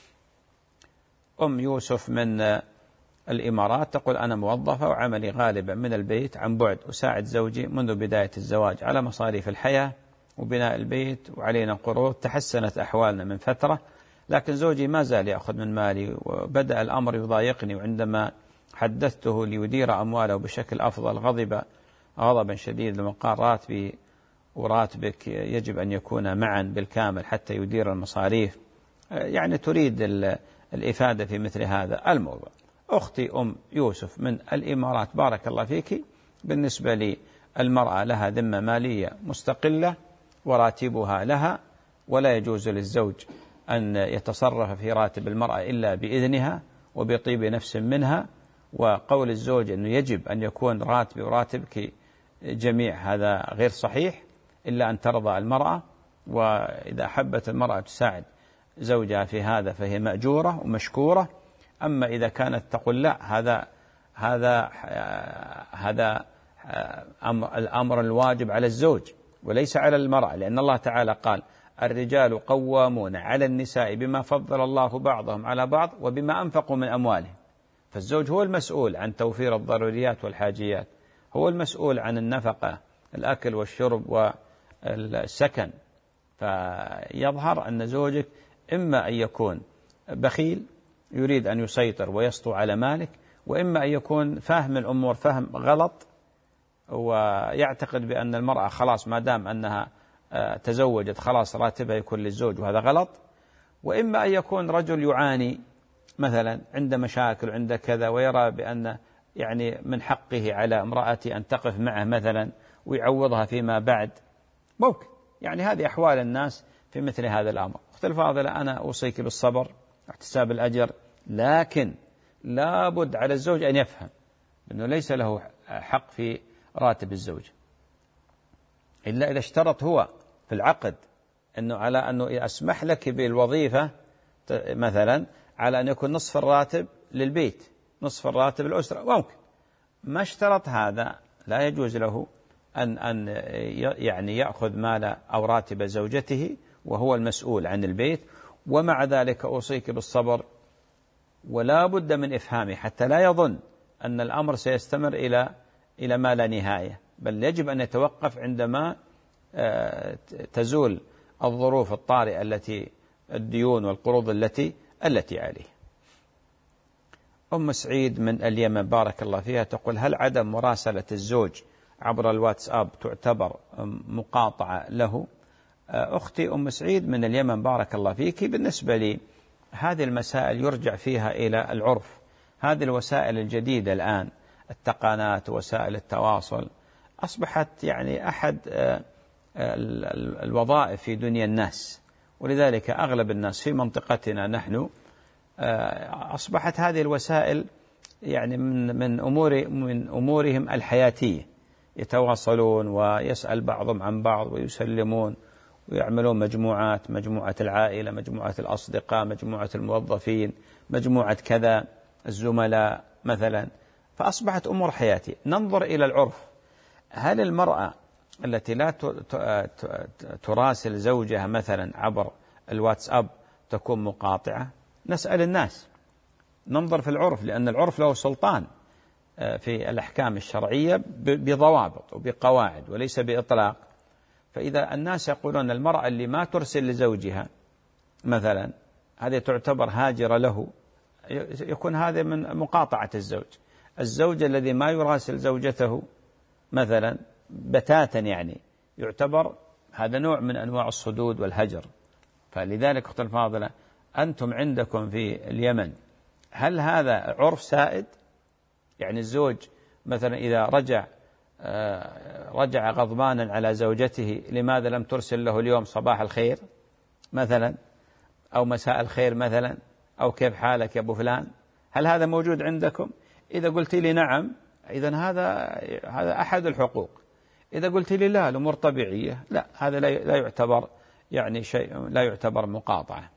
Speaker 2: أم يوسف من الإمارات تقول: أنا موظفة وعملي غالبا من البيت عن بعد، أساعد زوجي منذ بداية الزواج على مصاريف الحياة وبناء البيت وعلينا قروض. تحسنت أحوالنا من فترة، لكن زوجي ما زال يأخذ من مالي، وبدأ الأمر يضايقني، وعندما حدثته ليدير أمواله بشكل أفضل غضب غضبا شديد، لما قال: راتبي وراتبك يجب أن يكون معا بالكامل حتى يدير المصاريف. يعني تريد الإفادة في مثل هذا الموضوع. أختي أم يوسف من الإمارات، بارك الله فيك. بالنسبة للمرأة لها ذمة مالية مستقلة وراتبها لها، ولا يجوز للزوج أن يتصرف في راتب المرأة إلا بإذنها وبطيب نفس منها. وقول الزوج أنه يجب أن يكون راتبي وراتبك جميع هذا غير صحيح، إلا أن ترضى المرأة. وإذا أحبت المرأة تساعد زوجها في هذا فهي مأجورة ومشكورة. أما إذا كانت تقول لا، هذا هذا هذا الأمر الواجب على الزوج وليس على المرأة، لأن الله تعالى قال: الرجال قوامون على النساء بما فضل الله بعضهم على بعض وبما أنفقوا من أموالهم. فالزوج هو المسؤول عن توفير الضروريات والحاجيات، هو المسؤول عن النفقة، الأكل والشرب والسكن. فيظهر أن زوجك إما أن يكون بخيل يريد أن يسيطر ويسطو على مالك، وإما أن يكون فاهم الأمور فهم غلط ويعتقد بأن المرأة خلاص ما دام أنها تزوجت خلاص راتبها يكون للزوج، وهذا غلط. وإما أن يكون رجل يعاني مثلا عنده مشاكل وعنده كذا، ويرى بأن يعني من حقه على امرأته أن تقف معه مثلا ويعوضها فيما بعد. ممكن يعني هذه أحوال الناس في مثل هذا الأمر. أختي الفاضلة، أنا أوصيك بالصبر واحتساب الأجر، لكن لابد على الزوج أن يفهم أنه ليس له حق في راتب الزوج، إلا إذا اشترط هو في العقد أنه على أنه أسمح لك بالوظيفة مثلا على أن يكون نصف الراتب للبيت، نصف الراتب الأسرة، ممكن. ما اشترط هذا، لا يجوز له أن أن يعني يأخذ مال أو راتب زوجته وهو المسؤول عن البيت. ومع ذلك أوصيك بالصبر، ولا بد من إفهامه حتى لا يظن أن الأمر سيستمر إلى إلى ما لا نهاية، بل يجب أن يتوقف عندما تزول الظروف الطارئة التي الديون والقروض التي التي عليه. أم سعيد من اليمن بارك الله فيها تقول: هل عدم مراسلة الزوج عبر الواتساب تعتبر مقاطعة له؟ أختي أم سعيد من اليمن بارك الله فيك، بالنسبة لي هذه المسائل يرجع فيها إلى العرف. هذه الوسائل الجديدة الآن، التقانات ووسائل التواصل، أصبحت يعني أحد الوظائف في دنيا الناس، ولذلك أغلب الناس في منطقتنا نحن أصبحت هذه الوسائل يعني من من أمور من أمورهم الحياتية، يتواصلون ويسأل بعضهم عن بعض ويسلمون ويعملون مجموعات، مجموعة العائلة، مجموعة الأصدقاء، مجموعة الموظفين، مجموعة كذا الزملاء مثلا، فأصبحت أمور حياتية. ننظر إلى العرف، هل المرأة التي لا تراسل زوجها مثلا عبر الواتساب تكون مقاطعة؟ نسأل الناس، ننظر في العرف، لأن العرف له سلطان في الأحكام الشرعية بضوابط وبقواعد وليس بإطلاق. فإذا الناس يقولون المرأة اللي ما ترسل لزوجها مثلا هذه تعتبر هاجرة له، يكون هذا من مقاطعة الزوج. الزوج الذي ما يراسل زوجته مثلا بتاتا يعني يعتبر هذا نوع من أنواع الصدود والهجر. فلذلك أخت الفاضلة، أنتم عندكم في اليمن هل هذا عرف سائد؟ يعني الزوج مثلا إذا رجع رجع غضبانا على زوجته، لماذا لم ترسل له اليوم صباح الخير مثلا، أو مساء الخير مثلا، أو كيف حالك يا أبو فلان؟ هل هذا موجود عندكم؟ إذا قلت لي نعم، إذن هذا هذا أحد الحقوق. إذا قلت لي لا، الأمور طبيعية، لا، هذا لا يعتبر يعني شيء، لا يعتبر مقاطعة.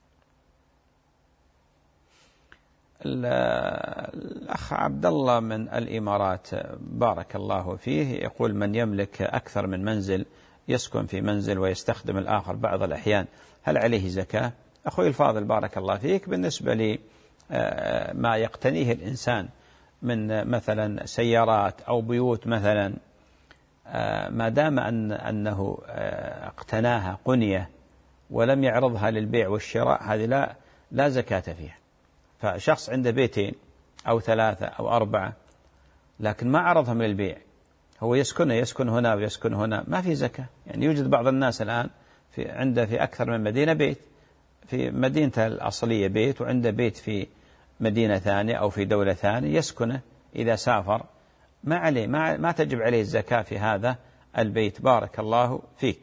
Speaker 2: الأخ عبد الله من الإمارات بارك الله فيه يقول: من يملك أكثر من منزل يسكن في منزل ويستخدم الآخر بعض الأحيان، هل عليه زكاة؟ أخوي الفاضل بارك الله فيك، بالنسبة لي ما يقتنيه الإنسان من مثلا سيارات أو بيوت مثلا، ما دام أن أنه اقتناها قنية ولم يعرضها للبيع والشراء، هذه لا لا زكاة فيها. فشخص عنده بيتين أو ثلاثة أو أربعة لكن ما عرضهم للبيع، هو يسكن يسكن هنا ويسكن هنا، ما في زكاة. يعني يوجد بعض الناس الآن في عنده في أكثر من مدينة بيت، في مدينته الأصلية بيت، وعنده بيت في مدينة ثانية أو في دولة ثانية يسكنه إذا سافر، ما عليه ما, ما تجب عليه الزكاة في هذا البيت. بارك الله فيك.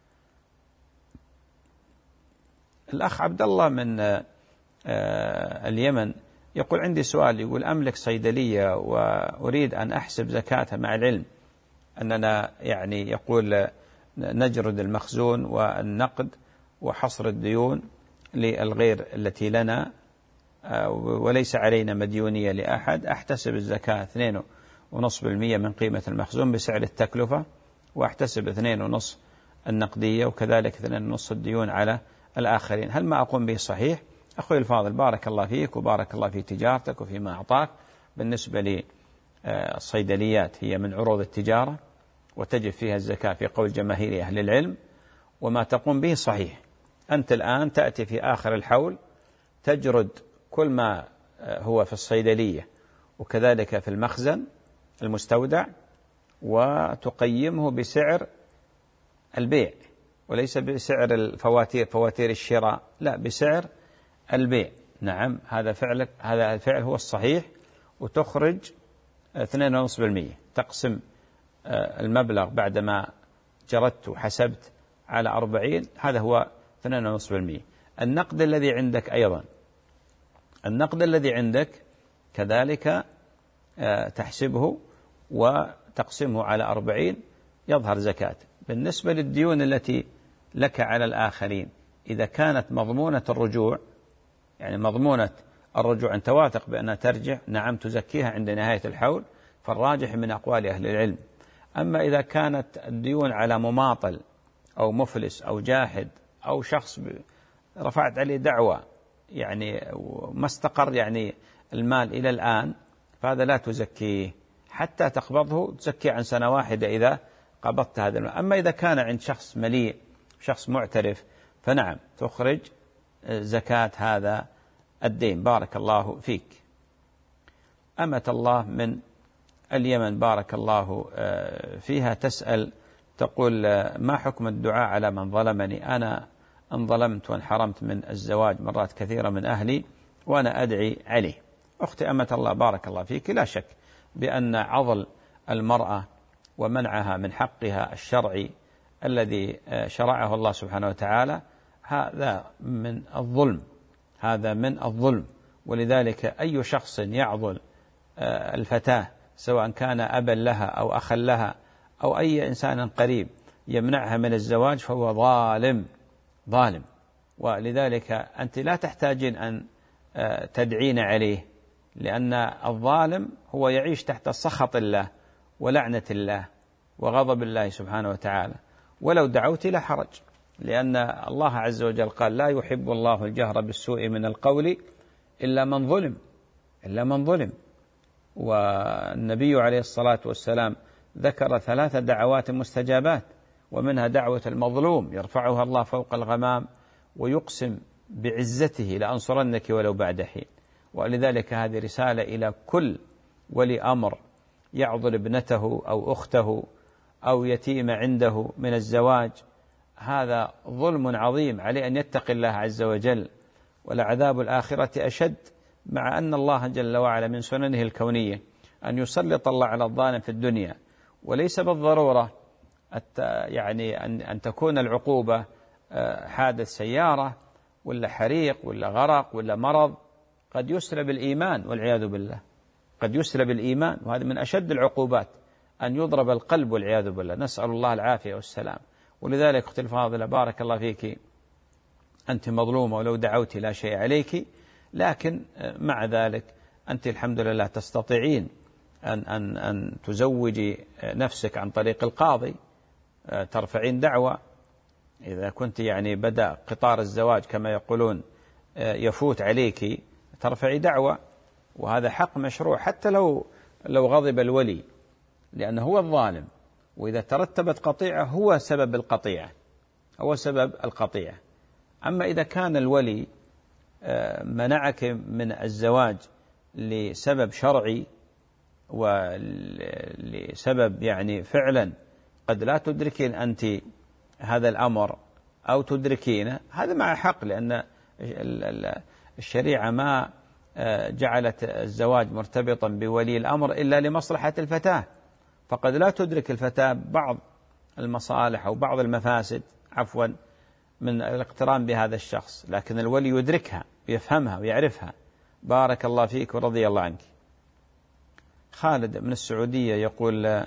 Speaker 2: الأخ عبد الله من اليمن يقول: عندي سؤال، يقول: أملك صيدلية وأريد أن أحسب زكاتها، مع العلم أننا يعني يقول نجرد المخزون والنقد وحصر الديون للغير التي لنا وليس علينا مديونية لأحد، أحتسب الزكاة اثنين ونصف بالمئة من قيمة المخزون بسعر التكلفة، وأحتسب اثنين ونصف النقدية، وكذلك اثنين ونصف الديون على الآخرين، هل ما أقوم به صحيح؟ أخوي الفاضل بارك الله فيك وبارك الله في تجارتك وفيما أعطاك. بالنسبة للصيدليات هي من عروض التجارة وتجب فيها الزكاة في قول جماهير أهل العلم، وما تقوم به صحيح. أنت الآن تأتي في آخر الحول تجرد كل ما هو في الصيدلية وكذلك في المخزن المستودع وتقيمه بسعر البيع وليس بسعر الفواتير، فواتير الشراء، لا، بسعر البيع. نعم، هذا فعلك، هذا الفعل هو الصحيح، وتخرج اثنين ونصف بالمئة، تقسم المبلغ بعدما جردت وحسبت على أربعين، هذا هو اثنين ونصف بالمئة. النقد الذي عندك أيضا، النقد الذي عندك كذلك تحسبه وتقسمه على أربعين، يظهر زكاة. بالنسبة للديون التي لك على الآخرين، إذا كانت مضمونة الرجوع، يعني مضمونة الرجوع أنت واثق بأنها ترجع، نعم تزكيها عند نهاية الحول، فالراجح من أقوال أهل العلم. أما إذا كانت الديون على مماطل أو مفلس أو جاحد أو شخص رفعت عليه دعوة يعني ما استقر يعني المال إلى الآن، فهذا لا تزكيه حتى تقبضه، تزكيه عن سنة واحدة إذا قبضت هذا المال. أما إذا كان عند شخص مليء شخص معترف فنعم تخرج زكاة هذا الدين. بارك الله فيك. أمة الله من اليمن بارك الله فيها تسأل تقول ما حكم الدعاء على من ظلمني؟ أنا انظلمت وانحرمت من الزواج مرات كثيرة من أهلي وأنا أدعي عليه. أختي أمة الله بارك الله فيك، لا شك بأن عضل المرأة ومنعها من حقها الشرعي الذي شرعه الله سبحانه وتعالى هذا من الظلم، هذا من الظلم. ولذلك أي شخص يعضل الفتاة سواء كان أبا لها أو أخا لها أو أي إنسان قريب يمنعها من الزواج فهو ظالم ظالم. ولذلك أنت لا تحتاجين أن تدعين عليه، لأن الظالم هو يعيش تحت سخط الله ولعنة الله وغضب الله سبحانه وتعالى. ولو دعوت لا حرج، لأن الله عز وجل قال لا يحب الله الجهر بالسوء من القول إلا من ظلم إلا من ظلم. والنبي عليه الصلاة والسلام ذكر ثلاث دعوات مستجابات، ومنها دعوة المظلوم يرفعها الله فوق الغمام ويقسم بعزته لأنصرنك ولو بعد حين. ولذلك هذه رسالة إلى كل ولي أمر يعضل ابنته أو أخته أو يتيم عنده من الزواج، هذا ظلم عظيم، عليه أن يتقي الله عز وجل، ولعذاب الآخرة أشد. مع أن الله جل وعلا من سننه الكونية أن يسلط الله على الظالم في الدنيا، وليس بالضرورة يعني أن أن تكون العقوبة حادث سيارة ولا حريق ولا غرق ولا مرض، قد يسلب الإيمان والعياذ بالله، قد يسلب الإيمان، وهذا من أشد العقوبات أن يضرب القلب والعياذ بالله، نسأل الله العافية والسلام. ولذلك أختي الفاضلة بارك الله فيك، أنت مظلومة ولو دعوت لا شيء عليك، لكن مع ذلك أنت الحمد لله تستطيعين أن, أن, أن تزوجي نفسك عن طريق القاضي، ترفعين دعوة إذا كنت يعني بدأ قطار الزواج كما يقولون يفوت عليك، ترفعي دعوة، وهذا حق مشروع حتى لو لو غضب الولي، لأنه هو الظالم، وإذا ترتبت قطيعة هو سبب القطيعة، هو سبب القطيعة. أما إذا كان الولي منعك من الزواج لسبب شرعي ولسبب يعني فعلا قد لا تدركين أنت هذا الأمر أو تدركينه، هذا مع حق، لأن الشريعة ما جعلت الزواج مرتبطا بولي الأمر إلا لمصلحة الفتاة، فقد لا تدرك الفتاة بعض المصالح أو بعض المفاسد عفوا من الاقتران بهذا الشخص، لكن الولي يدركها ويفهمها ويعرفها. بارك الله فيك ورضي الله عنك. خالد من السعودية يقول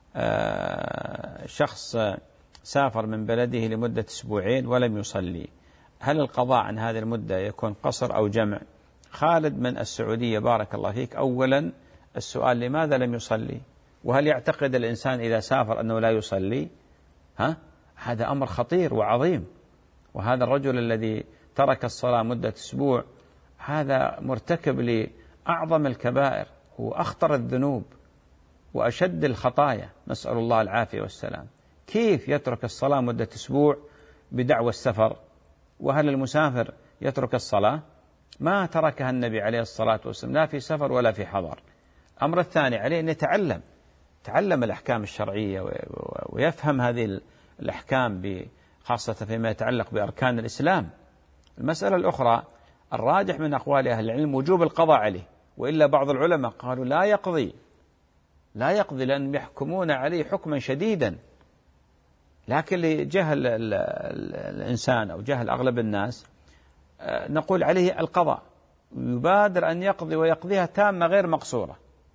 Speaker 2: شخص سافر من بلده لمدة أسبوعين ولم يصلي، هل القضاء عن هذه المدة يكون قصر أو جمع؟ خالد من السعودية بارك الله فيك، أولا السؤال لماذا لم يصلي؟ وهل يعتقد الإنسان إذا سافر أنه لا يصلي؟ ها؟ هذا أمر خطير وعظيم، وهذا الرجل الذي ترك الصلاة مدة أسبوع هذا مرتكب لأعظم الكبائر وأخطر الذنوب وأشد الخطايا، نسأل الله العافية والسلام. كيف يترك الصلاة مدة أسبوع بدعوى السفر؟ وهل المسافر يترك الصلاة؟ ما تركها النبي عليه الصلاة والسلام لا في سفر ولا في حضر. الأمر الثاني عليه أن يتعلم تعلم الأحكام الشرعية ويفهم هذه الأحكام خاصة فيما يتعلق بأركان الإسلام. المسألة الأخرى الراجح من أقوال أهل العلم وجوب القضاء عليه، وإلا بعض العلماء قالوا لا يقضي لا يقضي لأن يحكمون عليه حكما شديدا، لكن لجهل الإنسان أو جهل أغلب الناس نقول عليه القضاء، يبادر أن يقضي ويقضيها تامة غير مقصورة،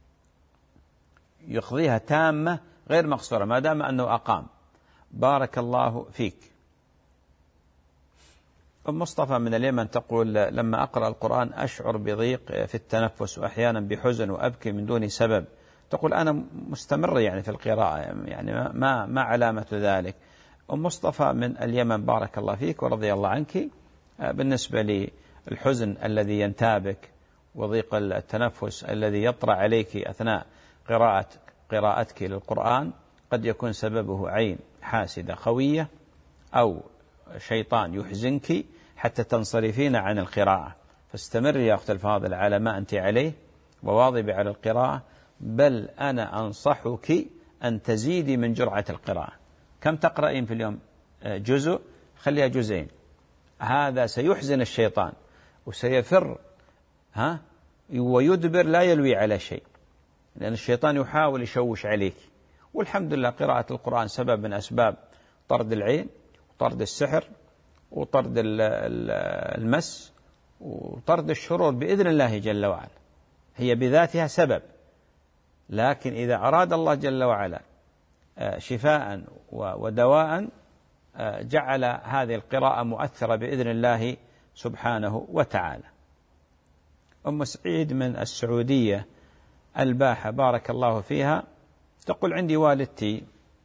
Speaker 2: يقضيها تامة غير مقصورة ما دام أنه أقام. بارك الله فيك. أم مصطفى من اليمن تقول: لما أقرأ القرآن أشعر بضيق في التنفس وأحيانا بحزن وأبكي من دون سبب. تقول: أنا مستمر يعني في القراءة، يعني ما ما علامة ذلك؟ أم مصطفى من اليمن بارك الله فيك ورضي الله عنك، بالنسبة للحزن الذي ينتابك وضيق التنفس الذي يطرأ عليك أثناء قراءة قراءتك للقرآن قد يكون سببه عين حاسدة خوية أو شيطان يحزنك حتى تنصرفين عن القراءة. فاستمري يا أخت الفاضلة على ما أنت عليه وواظبي على القراءة، بل أنا أنصحك أن تزيدي من جرعة القراءة. كم تقرأين في اليوم؟ جزء، خليها جزئين. هذا سيحزن الشيطان وسيفر ها ويدبر لا يلوي على شيء، لأن الشيطان يحاول يشوش عليك. والحمد لله قراءة القرآن سبب من أسباب طرد العين وطرد السحر وطرد المس وطرد الشرور بإذن الله جل وعلا. هي بذاتها سبب، لكن إذا أراد الله جل وعلا شفاء ودواء جعل هذه القراءة مؤثرة بإذن الله سبحانه وتعالى. أم سعيد من السعودية الباحة بارك الله فيها تقول: عندي والدتي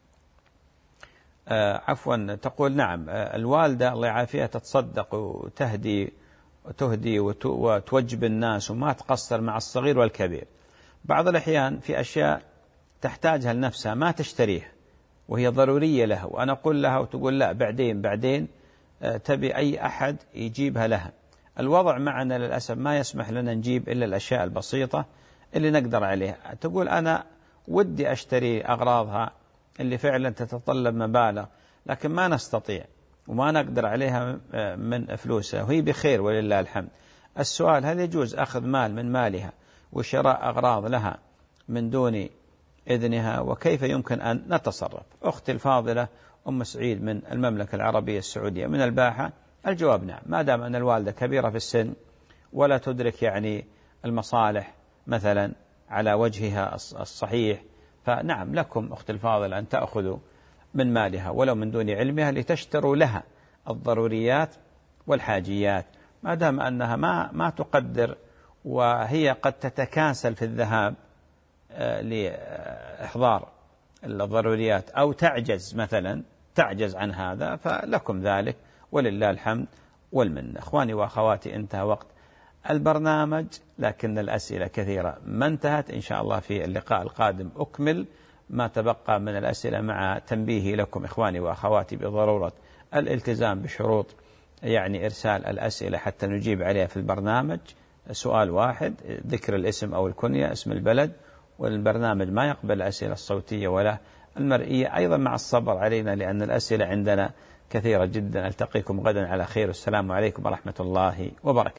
Speaker 2: آه عفوا تقول نعم آه الوالدة الله يعافيها تتصدق وتهدي وتهدي وتوجب الناس وما تقصر مع الصغير والكبير. بعض الأحيان في أشياء تحتاجها لنفسها ما تشتريها وهي ضرورية لها، وأنا أقول لها وتقول لا بعدين بعدين آه تبي أي أحد يجيبها لها. الوضع معنا للأسف ما يسمح لنا نجيب إلا الأشياء البسيطة اللي نقدر عليها. تقول: أنا ودي أشتري أغراضها اللي فعلا تتطلب مبالغ، لكن ما نستطيع وما نقدر عليها من فلوسها، وهي بخير ولله الحمد. السؤال: هل يجوز أخذ مال من مالها وشراء أغراض لها من دون إذنها، وكيف يمكن أن نتصرف؟ أختي الفاضلة أم سعيد من المملكة العربية السعودية من الباحة، الجواب نعم، ما دام أن الوالدة كبيرة في السن ولا تدرك يعني المصالح مثلا على وجهها الصحيح، فنعم لكم أخت الفاضل أن تأخذوا من مالها ولو من دون علمها لتشتروا لها الضروريات والحاجيات، ما دام أنها ما ما تقدر وهي قد تتكاسل في الذهاب لإحضار الضروريات أو تعجز مثلا تعجز عن هذا، فلكم ذلك ولله الحمد والمن. أخواني وأخواتي انتهى وقت البرنامج، لكن الأسئلة كثيرة ما انتهت. إن شاء الله في اللقاء القادم أكمل ما تبقى من الأسئلة مع تنبيه لكم إخواني وأخواتي بضرورة الالتزام بشروط يعني إرسال الأسئلة حتى نجيب عليها في البرنامج. سؤال واحد، ذكر الاسم أو الكنية، اسم البلد، والبرنامج ما يقبل الأسئلة الصوتية ولا المرئية. أيضا مع الصبر علينا لأن الأسئلة عندنا كثيرة جدا. ألتقيكم غدا على خير، والسلام عليكم ورحمة الله وبركاته.